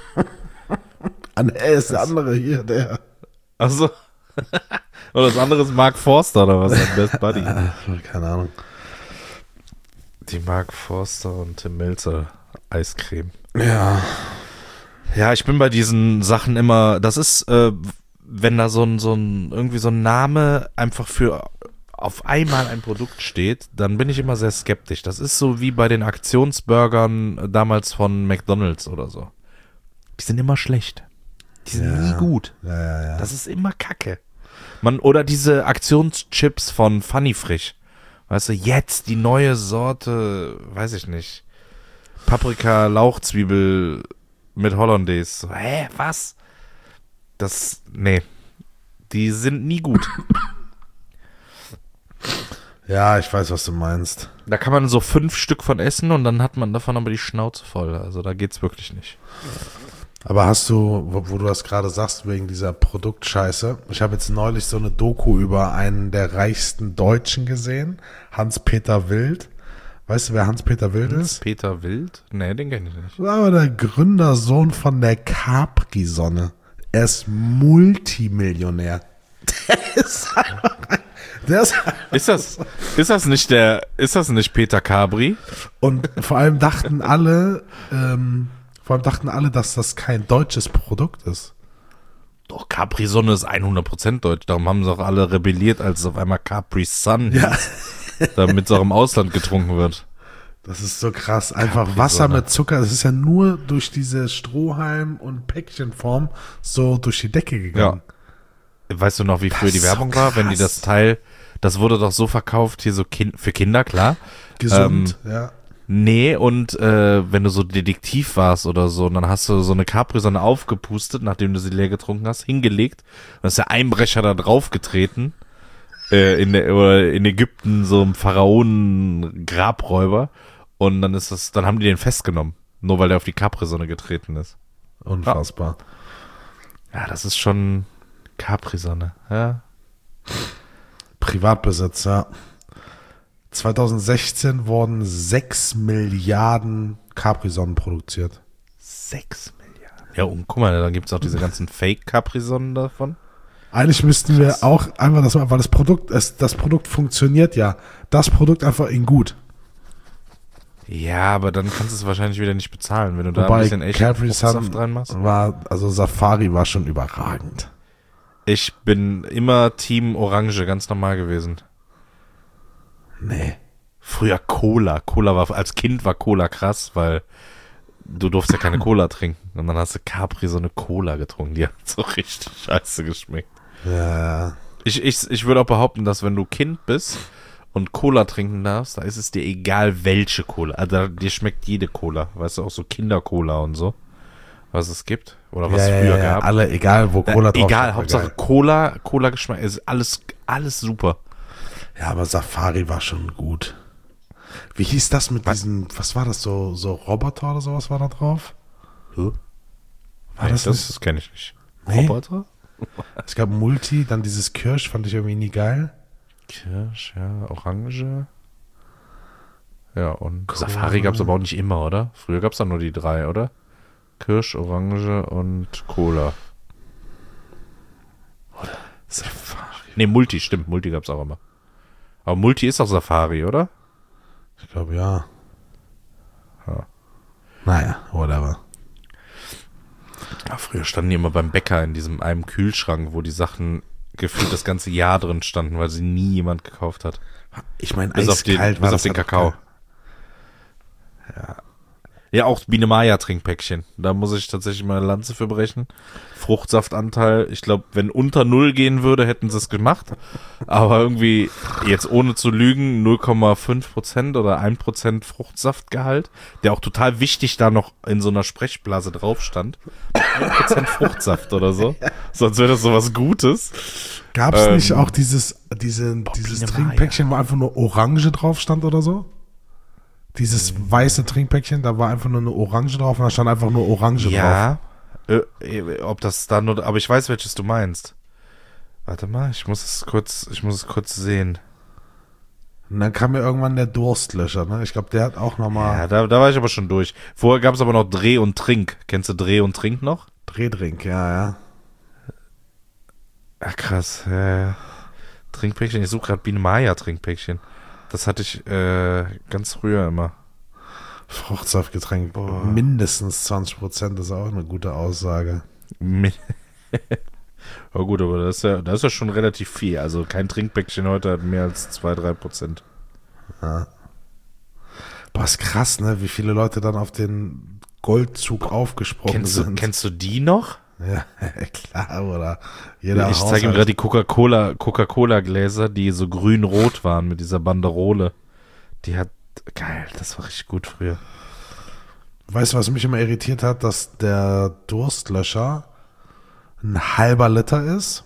Er ist der andere hier, der... Achso. Oder das andere ist Mark Forster oder was? Sein Best Buddy. Keine Ahnung. Die Mark Forster und Tim Melzer Eiscreme. Ja. Ja, ich bin bei diesen Sachen immer, das ist, wenn da irgendwie so ein Name einfach für auf einmal ein Produkt steht, dann bin ich immer sehr skeptisch. Das ist so wie bei den Aktionsburgern damals von McDonald's oder so. Die sind immer schlecht. Die sind nie gut. Ja. Das ist immer Kacke. Oder diese Aktionschips von Funny Frisch. Weißt du, jetzt die neue Sorte, weiß ich nicht. Paprika, Lauchzwiebel mit Hollandaise. So, was? Nee. Die sind nie gut. Ja, ich weiß, was du meinst. Da kann man so 5 Stück von essen und dann hat man davon aber die Schnauze voll. Also da geht's wirklich nicht. Aber hast du, wo du das gerade sagst, wegen dieser Produktscheiße, ich habe jetzt neulich so eine Doku über einen der reichsten Deutschen gesehen, Hans-Peter Wild. Weißt du, wer Hans-Peter Wild ist? Peter Wild? Nee, den kenne ich nicht. Das ist aber der Gründersohn von der Capri-Sonne. Er ist Multimillionär. Ist das nicht Peter Capri? Und vor allem dachten alle, dass das kein deutsches Produkt ist. Doch, Capri-Sonne ist 100% deutsch. Darum haben sie auch alle rebelliert, als es auf einmal Capri-Sun Ja. damit es auch im Ausland getrunken wird. Das ist so krass. Einfach Wasser mit Zucker. Das ist ja nur durch diese Strohhalm- und Päckchenform so durch die Decke gegangen. Ja. Weißt du noch, wie früher die ist Werbung so war? Wenn die krass. das Teil, das wurde doch so verkauft, hier so für Kinder, klar. Gesund, ja. Nee, und wenn du so Detektiv warst oder so, und dann hast du so eine Capri-Sonne aufgepustet, nachdem du sie leer getrunken hast, hingelegt, und ist der Einbrecher da draufgetreten, in Ägypten, so ein Pharaonen-Grabräuber, und dann haben die den festgenommen, nur weil der auf die Capri-Sonne getreten ist. Unfassbar. Ja, das ist schon Capri-Sonne, ja. Privatbesitz, ja. 2016 wurden 6 Milliarden Capri-Sonnen produziert. 6 Milliarden. Ja, und guck mal, dann gibt es auch diese ganzen Fake-Capri-Sonnen davon. Eigentlich müssten wir auch einfach das machen, weil das Produkt funktioniert ja. Das Produkt einfach in gut. Ja, aber dann kannst du es wahrscheinlich wieder nicht bezahlen, wenn du da ein Wobei bisschen echt Capri-Sun reinmachst. also Safari war schon überragend. Ich bin immer Team Orange, ganz normal gewesen. Nee. Früher Cola. Als Kind war Cola krass, weil du durfst ja keine Cola trinken. Und dann hast du Capri so eine Cola getrunken. Die hat so richtig scheiße geschmeckt. Ja. Ich würde auch behaupten, dass wenn du Kind bist und Cola trinken darfst, da ist es dir egal, welche Cola. Also dir schmeckt jede Cola. Weißt du, auch so Kindercola und so. Was es gibt. Oder was es früher gab. Alle, egal wo Cola drauf egal, ist, Hauptsache geil. Cola-Geschmack ist alles super. Ja, aber Safari war schon gut. Wie hieß das mit diesen, was war das, so Roboter oder sowas war da drauf? Huh? War das nicht? Das kenne ich nicht. Nee? Roboter? Es gab Multi, dann dieses Kirsch, fand ich irgendwie nie geil. Kirsch, ja, Orange. Ja, und Cool. Safari gab es aber auch nicht immer, oder? Früher gab es dann nur die 3, oder? Kirsch, Orange und Cola. Oder Safari. Ne, Multi, stimmt. Multi gab es auch immer. Aber Multi ist auch Safari, oder? Ich glaube, ja. Ja. Naja, whatever. Ja, früher standen die immer beim Bäcker in diesem einem Kühlschrank, wo die Sachen gefühlt das ganze Jahr drin standen, weil sie nie jemand gekauft hat. Ich meine, Bis auf den Kakao. Ja, auch Biene Maya Trinkpäckchen. Da muss ich tatsächlich mal eine Lanze für brechen. Fruchtsaftanteil, ich glaube, wenn unter 0 gehen würde, hätten sie es gemacht. Aber irgendwie, jetzt ohne zu lügen, 0,5% oder 1% Fruchtsaftgehalt, der auch total wichtig da noch in so einer Sprechblase drauf stand. 1% Fruchtsaft oder so. Sonst wäre das sowas Gutes. Gab es nicht auch dieses Biene Trinkpäckchen, wo einfach nur Orange drauf stand oder so? Dieses weiße Trinkpäckchen, da war einfach nur eine Orange drauf und da stand einfach nur Orange drauf. Ja, ob das da nur, aber ich weiß, welches du meinst. Warte mal, ich muss es kurz sehen. Und dann kam mir irgendwann der Durstlöscher, ne? Ich glaube, der hat auch nochmal Ja, da war ich aber schon durch. Vorher gab es aber noch Dreh und Trink. Kennst du Dreh und Trink noch? Drehdrink, ja. Ach krass, Trinkpäckchen, ich suche gerade Biene Maya Trinkpäckchen. Das hatte ich ganz früher immer. Fruchtsaftgetränk, mindestens 20% ist auch eine gute Aussage. Oh gut, aber das ist ja schon relativ viel. Also kein Trinkpäckchen heute hat mehr als 2-3%. Ja. Boah, ist krass, ne? Wie viele Leute dann auf den Goldzug aufgesprungen sind. Kennst du die noch? Ja, klar, oder? Jeder Ich zeige ihm gerade die Coca-Cola-Gläser, die so grün-rot waren mit dieser Banderole. Geil, das war richtig gut früher. Weißt du, was mich immer irritiert hat, dass der Durstlöscher ein halber Liter ist?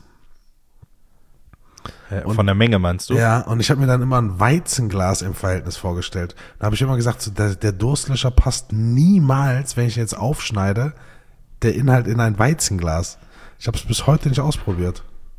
Von der Menge meinst du? Ja, und ich habe mir dann immer ein Weizenglas im Verhältnis vorgestellt. Da habe ich immer gesagt, so, der Durstlöscher passt niemals, wenn ich jetzt aufschneide, der Inhalt in ein Weizenglas. Ich habe es bis heute nicht ausprobiert.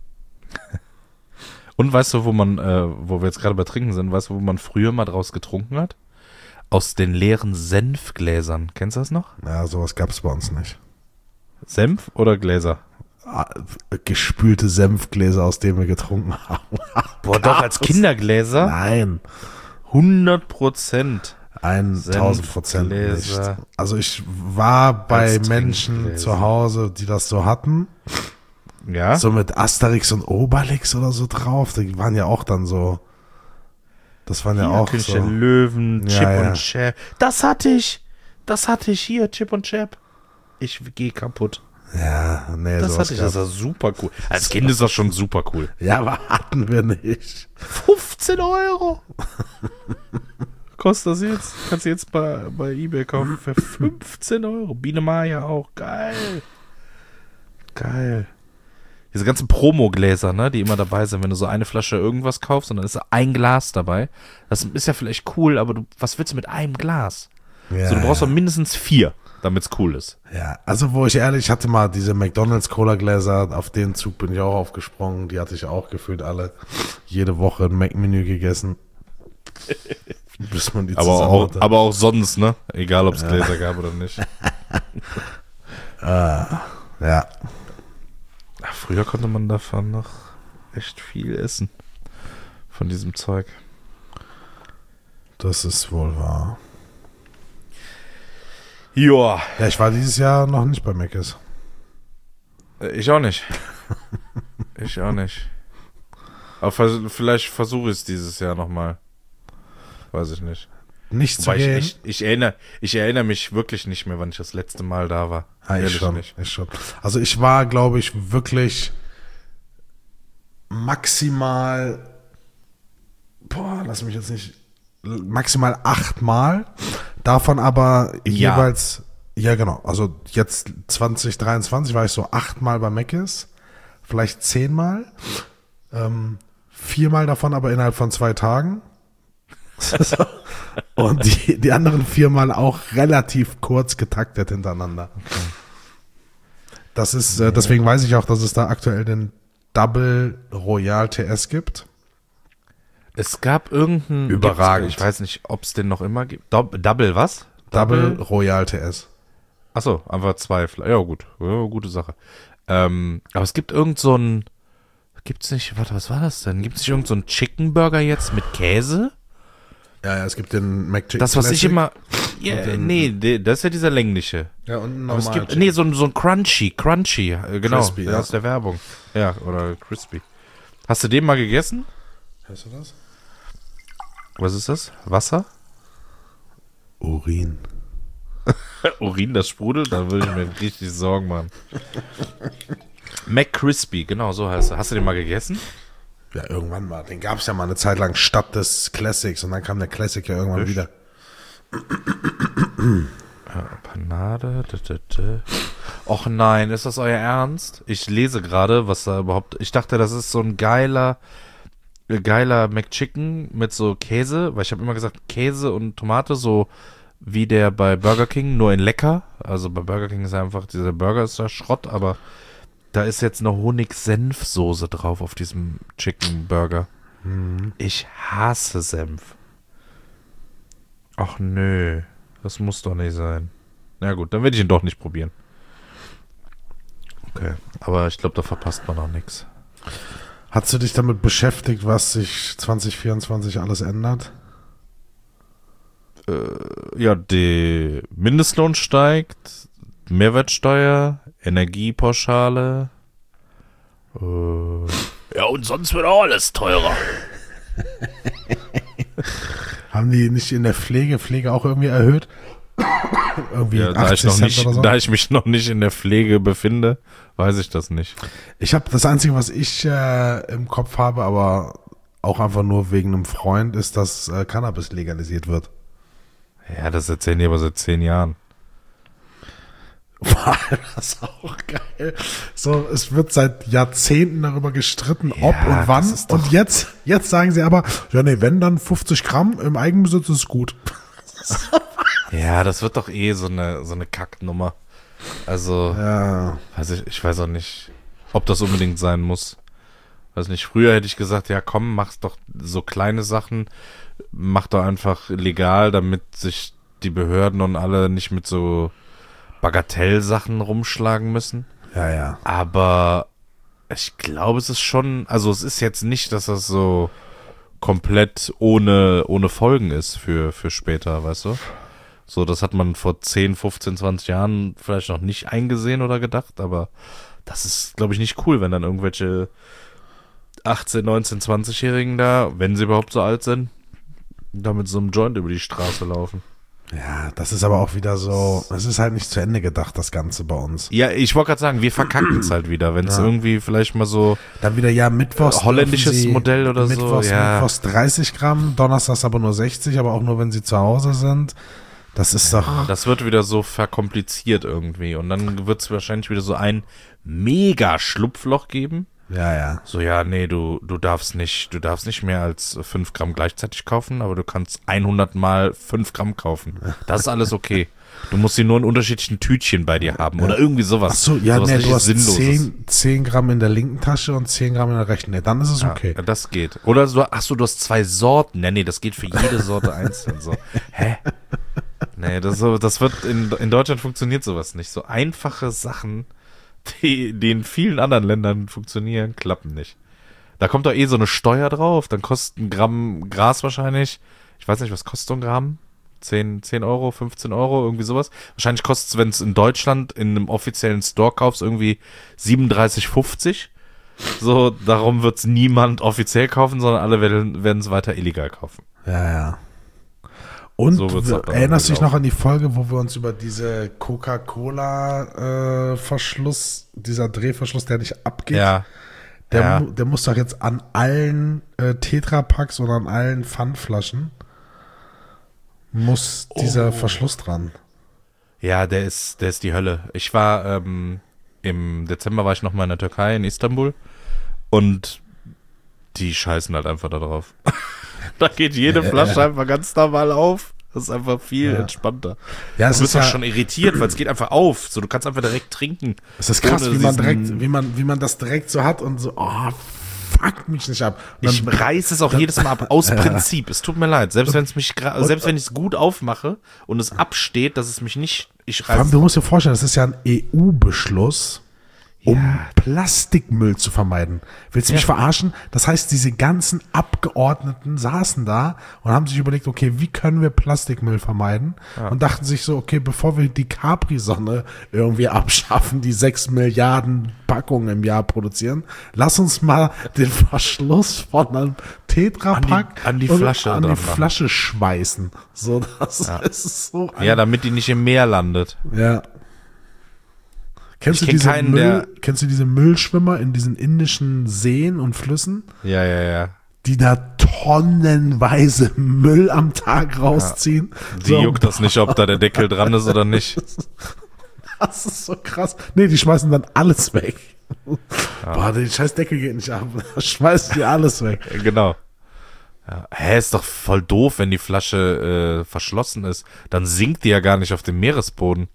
Und weißt du, wo wir jetzt gerade bei Trinken sind, weißt du, wo man früher mal draus getrunken hat? Aus den leeren Senfgläsern. Kennst du das noch? Ja, sowas gab es bei uns nicht. Senf oder Gläser? Gespülte Senfgläser, aus denen wir getrunken haben. Boah, doch, als Kindergläser? Nein. 100%. 1000% nicht. Senfgläser. Also ich war bei Als Menschen Trinkgläser. zu Hause, die das so hatten. Ja? So mit Asterix und Obelix oder so drauf. Die waren ja auch dann so. Das waren ja auch König so. der Löwen, Ja, Chip ja. und Chap. Das hatte ich hier, Chip und Chap. Ich gehe kaputt. Ja, nee, Das sowas hatte ich, das war super cool. Als Kind ist das schon super cool. Ja, aber hatten wir nicht. 15 €. Kostet das jetzt? Kannst du jetzt bei eBay kaufen für 15 €. Biene Maya auch. Geil. Geil. Diese ganzen Promogläser, ne, die immer dabei sind, wenn du so eine Flasche irgendwas kaufst und dann ist da ein Glas dabei. Das ist ja vielleicht cool, aber was willst du mit einem Glas? Ja, So, du brauchst doch mindestens 4. damit's cool ist. Ja, also ich hatte mal diese McDonald's Cola-Gläser, auf den Zug bin ich auch aufgesprungen, die hatte ich auch gefühlt alle jede Woche ein Mac-Menü gegessen. Bis man die aber auch sonst, ne? Egal, ob es Gläser gab oder nicht. Ja. Früher konnte man davon noch echt viel essen. Von diesem Zeug. Das ist wohl wahr. Joa. Ja, ich war dieses Jahr noch nicht bei Mc's. Ich auch nicht. Aber vielleicht versuche ich es dieses Jahr nochmal. Weiß ich nicht. Nicht zu gehen? Ich erinnere mich wirklich nicht mehr, wann ich das letzte Mal da war. Ich schon. Also ich war, glaube ich, wirklich maximal, maximal 8 Mal. Davon aber jeweils, ja genau, also jetzt 2023 war ich so 8 Mal bei Mc's, vielleicht 10 Mal. 4 Mal davon aber innerhalb von 2 Tagen. Und die anderen 4 Mal auch relativ kurz getaktet hintereinander. Okay. Das ist, deswegen weiß ich auch, dass es da aktuell den Double Royal TS gibt. Es gab irgendeinen überragend. Ich weiß nicht, ob es den noch immer gibt. Double was? Double Royal TS. Achso, einfach 2. Ja, gut. Ja, gute Sache. Aber es gibt irgend so ein. Gibt's nicht. Warte, was war das denn? Gibt es nicht irgend so einen Chicken Burger jetzt mit Käse? Ja, es gibt den McChicken. Das, was Classic. Ich immer. Yeah, nee, das ist ja dieser längliche. Ja, und ein normal. Es gibt, so ein Crunchy, genau. Crispy, ja. Aus der Werbung. Ja, oder Crispy. Hast du den mal gegessen? Hörst du das? Was ist das? Wasser? Urin. Urin, das sprudelt? Da würde ich mir richtig Sorgen machen. McCrispy, genau so heißt er. Hast du den mal gegessen? Ja, irgendwann mal. Den gab es ja mal eine Zeit lang statt des Classics und dann kam der Classic ja irgendwann wieder. Panade. Och nein, ist das euer Ernst? Ich lese gerade, was da überhaupt. Ich dachte, das ist so ein geiler McChicken mit so Käse, weil ich habe immer gesagt, Käse und Tomate, so wie der bei Burger King, nur in lecker. Also bei Burger King ist einfach, dieser Burger ist da Schrott, aber da ist jetzt eine Honig-Senf-Soße drauf auf diesem Chicken Burger. Ich hasse Senf. Ach nö, das muss doch nicht sein. Na gut, dann werde ich ihn doch nicht probieren. Okay, aber ich glaube, da verpasst man auch nichts. Hast du dich damit beschäftigt, was sich 2024 alles ändert? Ja, der Mindestlohn steigt, Mehrwertsteuer, Energiepauschale. Ja, und sonst wird auch alles teurer. Haben die nicht in der Pflege auch irgendwie erhöht? Irgendwie ja, 80 Cent oder so? Da ich mich noch nicht in der Pflege befinde, weiß ich das nicht. Ich habe das Einzige, was ich im Kopf habe, aber auch einfach nur wegen einem Freund, ist, dass Cannabis legalisiert wird. Ja, das erzählen die aber seit 10 Jahren. Das ist auch geil. So, es wird seit Jahrzehnten darüber gestritten, ob und wann. Und jetzt sagen sie aber, ja nee, wenn dann 50 Gramm im Eigenbesitz ist gut. Ja, das wird doch eh so eine Kacknummer. Also, ja. Ich weiß auch nicht, ob das unbedingt sein muss. Weiß nicht, früher hätte ich gesagt, ja komm, mach's doch so kleine Sachen, mach doch einfach legal, damit sich die Behörden und alle nicht mit so Bagatellsachen rumschlagen müssen. Ja, ja. Aber ich glaube, es ist schon, also es ist jetzt nicht, dass das so komplett ohne Folgen ist für später, weißt du? So, das hat man vor 10, 15, 20 Jahren vielleicht noch nicht eingesehen oder gedacht, aber das ist, glaube ich, nicht cool, wenn dann irgendwelche 18, 19, 20-Jährigen da, wenn sie überhaupt so alt sind, da mit so einem Joint über die Straße laufen. Ja, das ist aber auch wieder so, es ist halt nicht zu Ende gedacht, das Ganze bei uns. Ja, ich wollte gerade sagen, wir verkacken es halt wieder, wenn es irgendwie vielleicht mal so dann wieder, ja, mittwochs holländisches Modell oder mittwochs, so. Ja. Mittwochs 30 Gramm, donnerstags aber nur 60, aber auch nur, wenn sie zu Hause sind. Das ist doch... Das wird wieder so verkompliziert irgendwie und dann wird es wahrscheinlich wieder so ein Mega-Schlupfloch geben, Ja, ja. So, ja, nee, du darfst nicht mehr als 5 Gramm gleichzeitig kaufen, aber du kannst 100 mal 5 Gramm kaufen. Das ist alles okay. Du musst sie nur in unterschiedlichen Tütchen bei dir haben oder irgendwie sowas. Ach so, ja, sowas nee, du richtig hast 10 Gramm in der linken Tasche und 10 Gramm in der rechten. Nee, dann ist es okay. Ja, das geht. Oder du hast 2 Sorten. Nee, das geht für jede Sorte einzeln. So. Hä? Nee, das wird in Deutschland funktioniert sowas nicht. So einfache Sachen, die in vielen anderen Ländern funktionieren, klappen nicht. Da kommt doch eh so eine Steuer drauf, dann kostet ein Gramm Gras wahrscheinlich, ich weiß nicht, was kostet so ein Gramm? 10 Euro, 15 Euro, irgendwie sowas. Wahrscheinlich kostet es, wenn es in Deutschland in einem offiziellen Store kaufst, irgendwie 37,50. So, darum wird es niemand offiziell kaufen, sondern alle werden es weiter illegal kaufen. Ja, ja. Und So wird's auch erinnerst du dich laufen. noch an die Folge, wo wir uns über diese Coca-Cola-Verschluss, dieser Drehverschluss, der nicht abgeht? Ja. Der muss doch jetzt an allen Tetra-Packs oder an allen Pfandflaschen muss dieser Verschluss dran. Ja, der ist die Hölle. Ich war, im Dezember war ich noch mal in der Türkei, in Istanbul. Und die scheißen halt einfach da drauf. Da geht jede Flasche einfach ganz normal auf. Das ist einfach viel entspannter. Ja, es Du ist bist doch ja schon irritiert, weil es geht einfach auf. So, du kannst einfach direkt trinken. es ist krass, ohne wie man diesen- direkt, wie man das direkt so hat und so, oh, fuck mich nicht ab. Und Ich reiß es auch jedes Mal ab, aus Prinzip. Es tut mir leid. Selbst wenn ich es gut aufmache und es absteht, dass es mich nicht, ich vor allem, reiß du musst dir vorstellen, das ist ja ein EU-Beschluss, um Plastikmüll zu vermeiden. Willst du mich verarschen? Das heißt, diese ganzen Abgeordneten saßen da und haben sich überlegt, okay, wie können wir Plastikmüll vermeiden? Und dachten sich so, okay, bevor wir die Capri-Sonne irgendwie abschaffen, die 6 Milliarden Packungen im Jahr produzieren, lass uns mal den Verschluss von einem Tetrapack an die und Flasche an die dran machen. Flasche schweißen. So, das ist so ein, Ja, damit die nicht im Meer landet. ja. Kennst Ich du kenn diese keinen, der- kennst du diese Müllschwimmer in diesen indischen Seen und Flüssen, Ja. die da tonnenweise Müll am Tag rausziehen? Die juckt das nicht, ob da der Deckel dran ist oder nicht. Das ist so krass. Nee, die schmeißen dann alles weg. Boah, der scheiß Deckel geht nicht ab. Schmeißen die alles weg. Genau. Ja. Ist doch voll doof, wenn die Flasche verschlossen ist. Dann sinkt die ja gar nicht auf dem Meeresboden.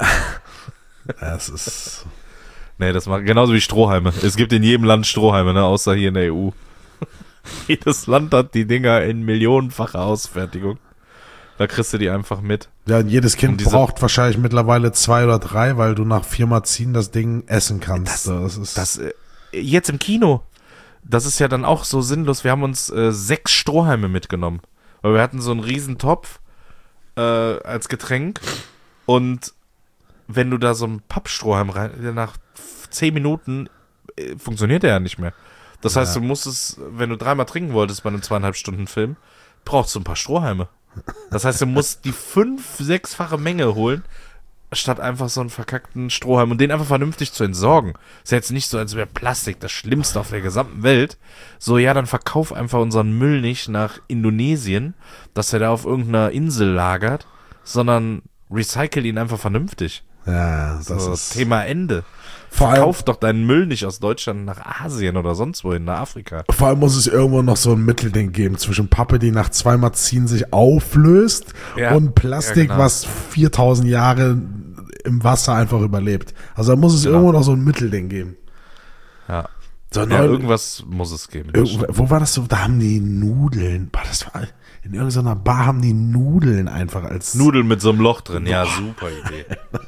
Das ist. Nee, das macht genauso wie Strohhalme. Es gibt in jedem Land Strohhalme, ne, außer hier in der EU. Jedes Land hat die Dinger in millionenfacher Ausfertigung. Da kriegst du die einfach mit. Ja, jedes Kind Und diese- braucht wahrscheinlich mittlerweile 2 oder 3, weil du nach 4-mal ziehen das Ding essen kannst. Das ist. Jetzt im Kino, das ist ja dann auch so sinnlos. Wir haben uns 6 Strohhalme mitgenommen. Weil wir hatten so einen riesen Topf als Getränk. Und wenn du da so einen Pappstrohhalm rein, nach 10 Minuten funktioniert der ja nicht mehr. Das heißt, du musstest, wenn du 3-mal trinken wolltest bei einem 2,5 Stunden Film, brauchst du ein paar Strohhalme. Das heißt, du musst die 5-6-fache Menge holen, statt einfach so einen verkackten Strohhalm und den einfach vernünftig zu entsorgen. Ist ja jetzt nicht so, als wäre Plastik das Schlimmste auf der gesamten Welt. So, ja, dann verkauf einfach unseren Müll nicht nach Indonesien, dass er da auf irgendeiner Insel lagert, sondern recycle ihn einfach vernünftig. ja, das So, ist. Thema Ende. Vor allem, Verkauf doch deinen Müll nicht aus Deutschland nach Asien oder sonst wohin, nach Afrika. vor allem muss es irgendwo noch so ein Mittelding geben zwischen Pappe, die nach 2-mal ziehen sich auflöst, Ja, und Plastik, ja, genau. was 4000 Jahre im Wasser einfach überlebt. Also da muss es irgendwo noch so ein Mittelding geben. Ja. So, Ja, irgendwas muss es geben. wo war das so? Da haben die Nudeln. Boah, das war in irgendeiner Bar haben die Nudeln einfach als Nudeln mit so einem Loch drin, ja, super Idee.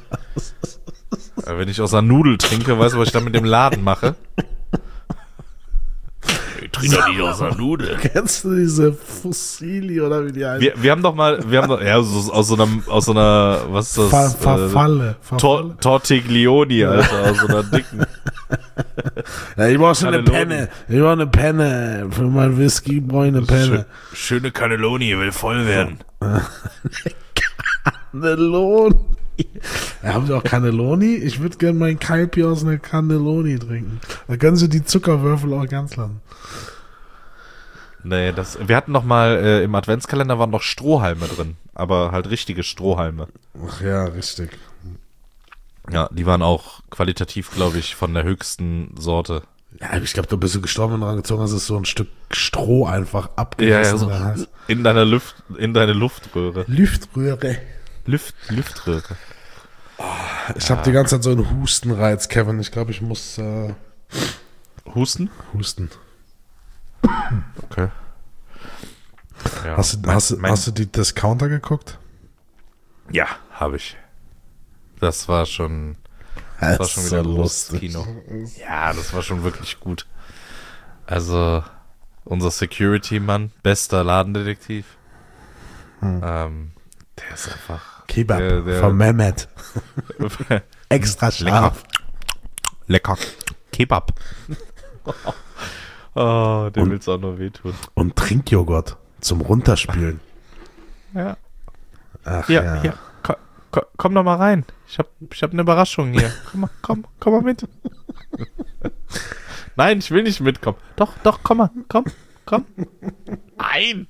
Wenn ich aus einer Nudel trinke, weißt du, was ich dann mit dem Laden mache? Ich trinke doch nicht aus einer Nudel. Kennst du diese Fusilli oder wie die heißen? Wir haben doch, ja, so, aus so einer, was ist das? Verfalle. Tortiglioni, Alter, aus so einer dicken. Ja, ich brauch schon eine Cannelloni. Penne. Ich brauch eine Penne. Für mein Whisky brauch ich eine Penne. Schöne Cannelloni, will voll werden. Cannelloni. Ja, haben Sie auch Cannelloni? Ich würde gerne meinen Kalpi aus einer Cannelloni trinken. Da können Sie die Zuckerwürfel auch ganz lassen. Nee, wir hatten noch mal, im Adventskalender waren noch Strohhalme drin, aber halt richtige Strohhalme. Ach ja, richtig. Ja, die waren auch qualitativ, glaube ich, von der höchsten Sorte. Ja, ich glaube, du bist so gestorben und dran gezogen hast, ist so ein Stück Stroh einfach Ja, abgerissen. so in deine Luftröhre. Lüftröhre. Luftröhre. Ich habe die ganze Zeit so einen Hustenreiz, Kevin. Ich glaube, ich muss Husten? husten. Okay. Ja. Hast du die Discounter geguckt? Ja, habe ich. Das war schon wieder ein großes Kino. Ja, das war schon wirklich gut. Also, unser Security-Mann, bester Ladendetektiv. Der ist einfach... Kebab der von Mehmet. Extra scharf. Lecker. Kebab. Oh, dem will's auch nur wehtun. Und Trinkjoghurt zum Runterspülen. Ja. Ach Hier, ja. hier. Komm doch mal rein. Ich hab eine Überraschung hier. Komm mal mit. Nein, ich will nicht mitkommen. Doch, komm mal. Komm. Nein.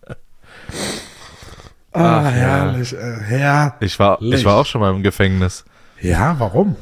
Ah, herrlich. Herrlich. Ich war auch schon mal im Gefängnis. Ja, warum?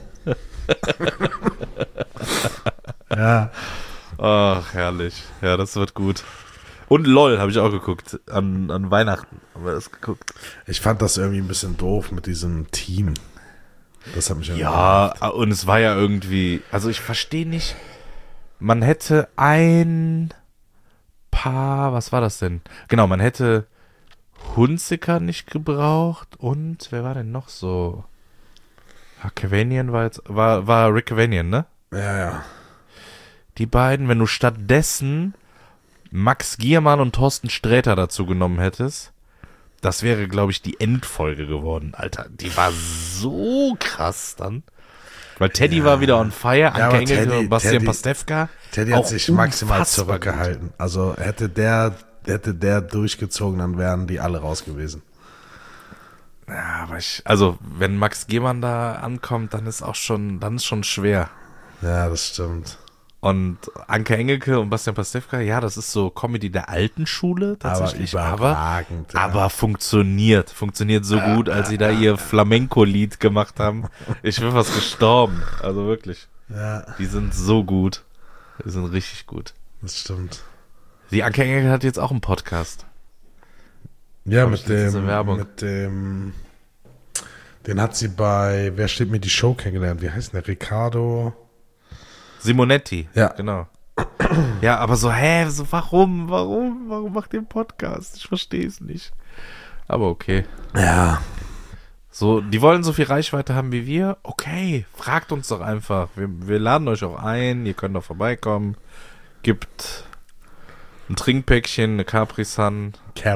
Ja. Ach, herrlich. Ja, das wird gut. Und LOL habe ich auch geguckt. An Weihnachten haben wir das geguckt. Ich fand das irgendwie ein bisschen doof mit diesem Team. Das hat mich Ja, und es war ja irgendwie, also ich verstehe nicht, man hätte ein paar, was war das denn? Genau, man hätte Hunziker nicht gebraucht und wer war denn noch so? Cavanian war Rick Cavanian, ne? Ja. Die beiden, wenn du stattdessen Max Giermann und Thorsten Sträter dazu genommen hättest, das wäre, glaube ich, die Endfolge geworden. Alter, die war so krass dann. Weil Teddy war wieder on fire, Anke Engelke und Bastian Pastewka. Teddy hat sich maximal zurückgehalten. Gut. Also hätte der durchgezogen, dann wären die alle raus gewesen. Ja, aber also wenn Max Giermann da ankommt, dann ist schon schwer. Ja, das stimmt. Und Anke Engelke und Bastian Pastewka, ja, das ist so Comedy der alten Schule tatsächlich. Aber funktioniert so gut, als sie da ihr Flamenco-Lied gemacht haben. Ich bin fast gestorben. Also wirklich. Ja. Die sind so gut. Die sind richtig gut. Das stimmt. Die Anke Engelke hat jetzt auch einen Podcast. Ja, mit dem den hat sie bei Wer steht mir die Show kennengelernt? Wie heißt der? Riccardo Simonetti. Ja. Genau. Ja, aber so, warum macht ihr einen Podcast? Ich verstehe es nicht. Aber okay. Ja. So, die wollen so viel Reichweite haben wie wir. Okay, fragt uns doch einfach. Wir laden euch auch ein. Ihr könnt doch vorbeikommen. Gibt ein Trinkpäckchen, eine Capri-Sun.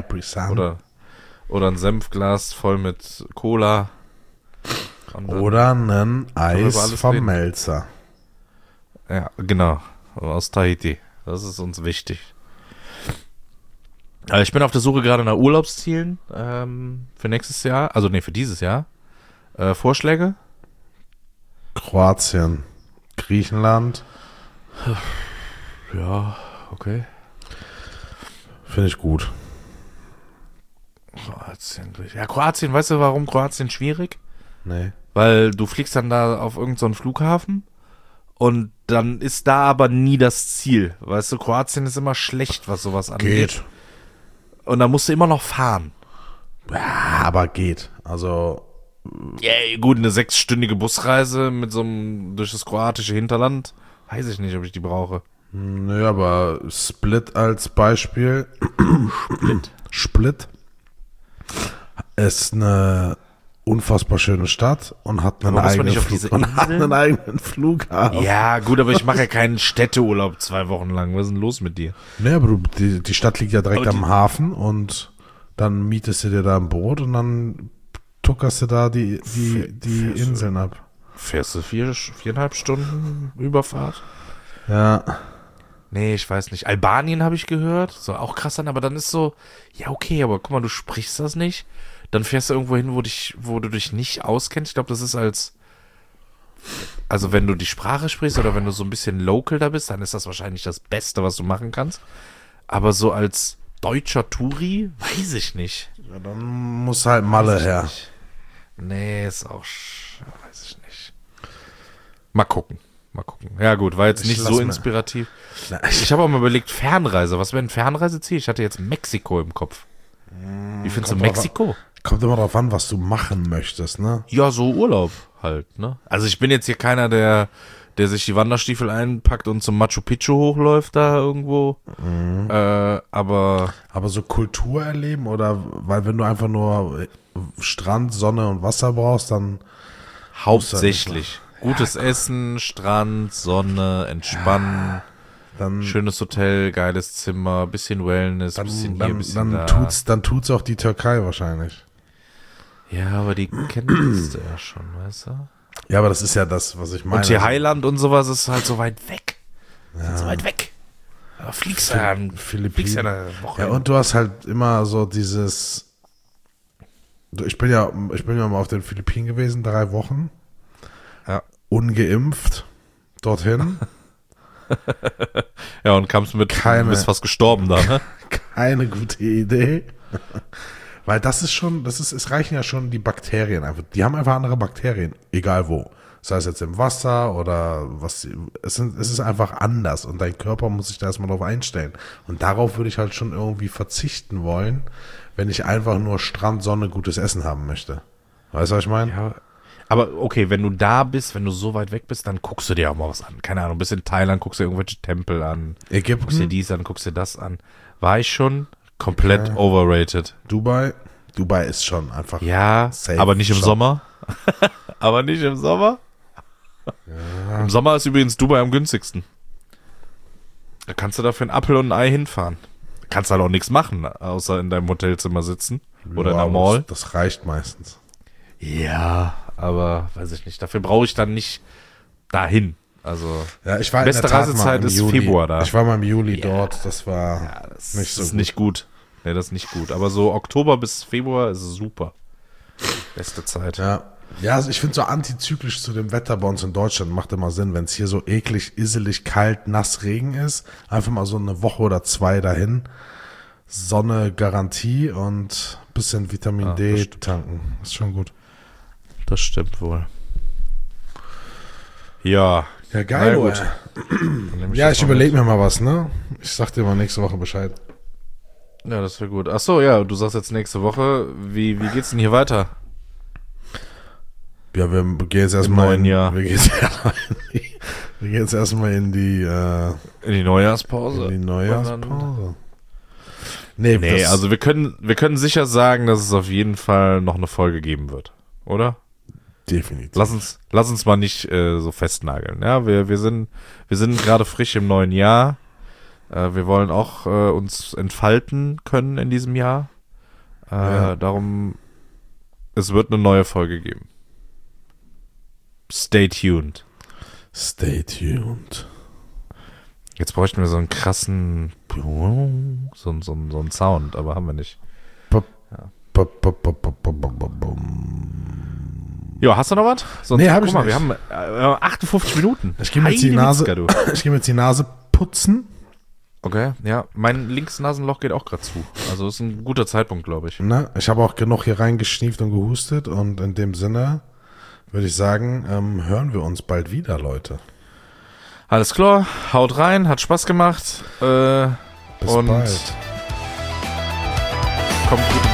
Oder ein Senfglas voll mit Cola. Oder ein Eis vom Melzer. Ja, genau. Aus Tahiti. Das ist uns wichtig. Also ich bin auf der Suche gerade nach Urlaubszielen für nächstes Jahr. Also für dieses Jahr. Vorschläge? Kroatien. Griechenland. Ja, okay. Finde ich gut. Kroatien, weißt du, warum Kroatien schwierig? Nee. Weil du fliegst dann da auf irgendeinen so einen Flughafen und dann ist da aber nie das Ziel. Weißt du, Kroatien ist immer schlecht, was sowas angeht. Geht. Und dann musst du immer noch fahren. Ja, aber geht. Also. Yeah, gut, eine 6-stündige Busreise mit so einem durch das kroatische Hinterland. Weiß ich nicht, ob ich die brauche. Nö, aber Split als Beispiel. Split ist eine unfassbar schöne Stadt und hat einen eigenen Flughafen. Ja, gut, aber ich mache ja keinen Städteurlaub 2 Wochen lang. Was ist denn los mit dir? Nee, aber die Stadt liegt ja direkt am Hafen und dann mietest du dir da ein Boot und dann tuckerst du da die Inseln ab. Fährst du 4,5 Stunden Überfahrt? Ja. Nee, ich weiß nicht. Albanien habe ich gehört. Soll auch krass sein, aber dann ist so, ja, okay, aber guck mal, du sprichst das nicht. Dann fährst du irgendwo hin, wo du dich nicht auskennst. Ich glaube, das ist also wenn du die Sprache sprichst oder wenn du so ein bisschen local da bist, dann ist das wahrscheinlich das Beste, was du machen kannst. Aber so als deutscher Touri, weiß ich nicht. Ja, dann muss halt Malle her. Nicht. Nee, ist auch, weiß ich nicht. Mal gucken. Mal gucken. Ja gut, war jetzt Ich nicht lass so mir- inspirativ. Na, Ich habe auch mal überlegt, Fernreise. Was wäre ein Fernreiseziel? Ich hatte jetzt Mexiko im Kopf. Wie findest du kommt drauf Mexiko? Kommt immer drauf an, was du machen möchtest, ne? Ja, so Urlaub halt, ne? Also ich bin jetzt hier keiner, der sich die Wanderstiefel einpackt und zum Machu Picchu hochläuft da irgendwo. Aber Aber so Kultur erleben oder, weil wenn du einfach nur Strand, Sonne und Wasser brauchst, dann hauptsächlich gutes Essen, Strand, Sonne, Entspannen, dann schönes Hotel, geiles Zimmer, bisschen Wellness, bisschen hier, bisschen da. dann tut's auch die Türkei wahrscheinlich. Ja, aber die kennst du ja schon, weißt du? Ja, aber das ist ja das, was ich meine. Und hier Heiland und sowas ist halt so weit weg. So weit weg. Da fliegst du ja Philippinen. eine Woche. Ja, und du hast halt immer so dieses. Ich bin ja mal auf den Philippinen gewesen, 3 Wochen. Ja. Ungeimpft dorthin. Ja, und kamst mit, du bist fast gestorben da, ne? Keine gute Idee. Weil es reichen ja schon die Bakterien einfach. Die haben einfach andere Bakterien, egal wo. Sei es jetzt im Wasser oder es ist einfach anders und dein Körper muss sich da erstmal drauf einstellen. Und darauf würde ich halt schon irgendwie verzichten wollen, wenn ich einfach nur Strand, Sonne, gutes Essen haben möchte. Weißt du, was ich meine? Ja. Aber okay, wenn du da bist, wenn du so weit weg bist, dann guckst du dir auch mal was an. Keine Ahnung, bist in Thailand, guckst dir irgendwelche Tempel an. Guckst dir Ägypten, dies an, guckst dir das an. War ich schon komplett overrated. Dubai ist schon einfach. Ja, Safe aber nicht im schon. Sommer. Aber nicht im Sommer. Ja. Im Sommer ist übrigens Dubai am günstigsten. Da kannst du dafür einen Apfel und ein Ei hinfahren. Kannst halt auch nichts machen, außer in deinem Hotelzimmer sitzen. Oder in der Mall. Das reicht meistens. Ja, aber weiß ich nicht. Dafür brauche ich dann nicht dahin. Also, Ja, ich war beste in der Tat mal Reisezeit im ist Juli. Februar da. Ich war mal im Juli dort. Das war ja, das nicht so ist gut. nicht gut. Nee, das ist nicht gut. Aber so Oktober bis Februar ist super. Beste Zeit. Ja, also ich finde so antizyklisch zu dem Wetter bei uns in Deutschland macht immer Sinn, wenn es hier so eklig, isselig, kalt, nass, Regen ist. Einfach mal so eine Woche oder 2 dahin. Sonne, Garantie und bisschen Vitamin D das stimmt. tanken. Ist schon gut. Das stimmt wohl. Ja. Ja, geil, Na gut. Dann nehm Ja, das ich mal überlege mir mal was, ne? Ich sag dir mal nächste Woche Bescheid. mit. Ja, das wäre gut. Ach so, ja, du sagst jetzt nächste Woche. Wie geht's denn hier weiter? Ja, wir gehen jetzt erstmal neuen Jahr. Wir gehen jetzt erstmal in die In die Neujahrspause. in die Und Neujahrspause. Nee, Nee, also wir können sicher sagen, dass es auf jeden Fall noch eine Folge geben wird, oder? definitiv. Lass uns mal nicht so festnageln. Ja, wir sind gerade frisch im neuen Jahr. Wir wollen auch uns entfalten können in diesem Jahr. Ja. Darum, es wird eine neue Folge geben. Stay tuned. Stay tuned. Jetzt bräuchten wir so einen krassen so einen Sound, aber haben wir nicht. Ja, hast du noch was? Sonst, Nee, hab ich guck mal, nicht. wir haben 58 Minuten. Ich gehe mir jetzt die Heide Nase, Witzka, du. ich gehe mir jetzt die Nase putzen. Okay, ja. Mein linkes Nasenloch geht auch gerade zu. Also ist ein guter Zeitpunkt, glaube ich. Ne? Ich habe auch genug hier reingeschnieft und gehustet und in dem Sinne würde ich sagen, hören wir uns bald wieder, Leute. Alles klar, haut rein, hat Spaß gemacht. Bis und bald. kommt gut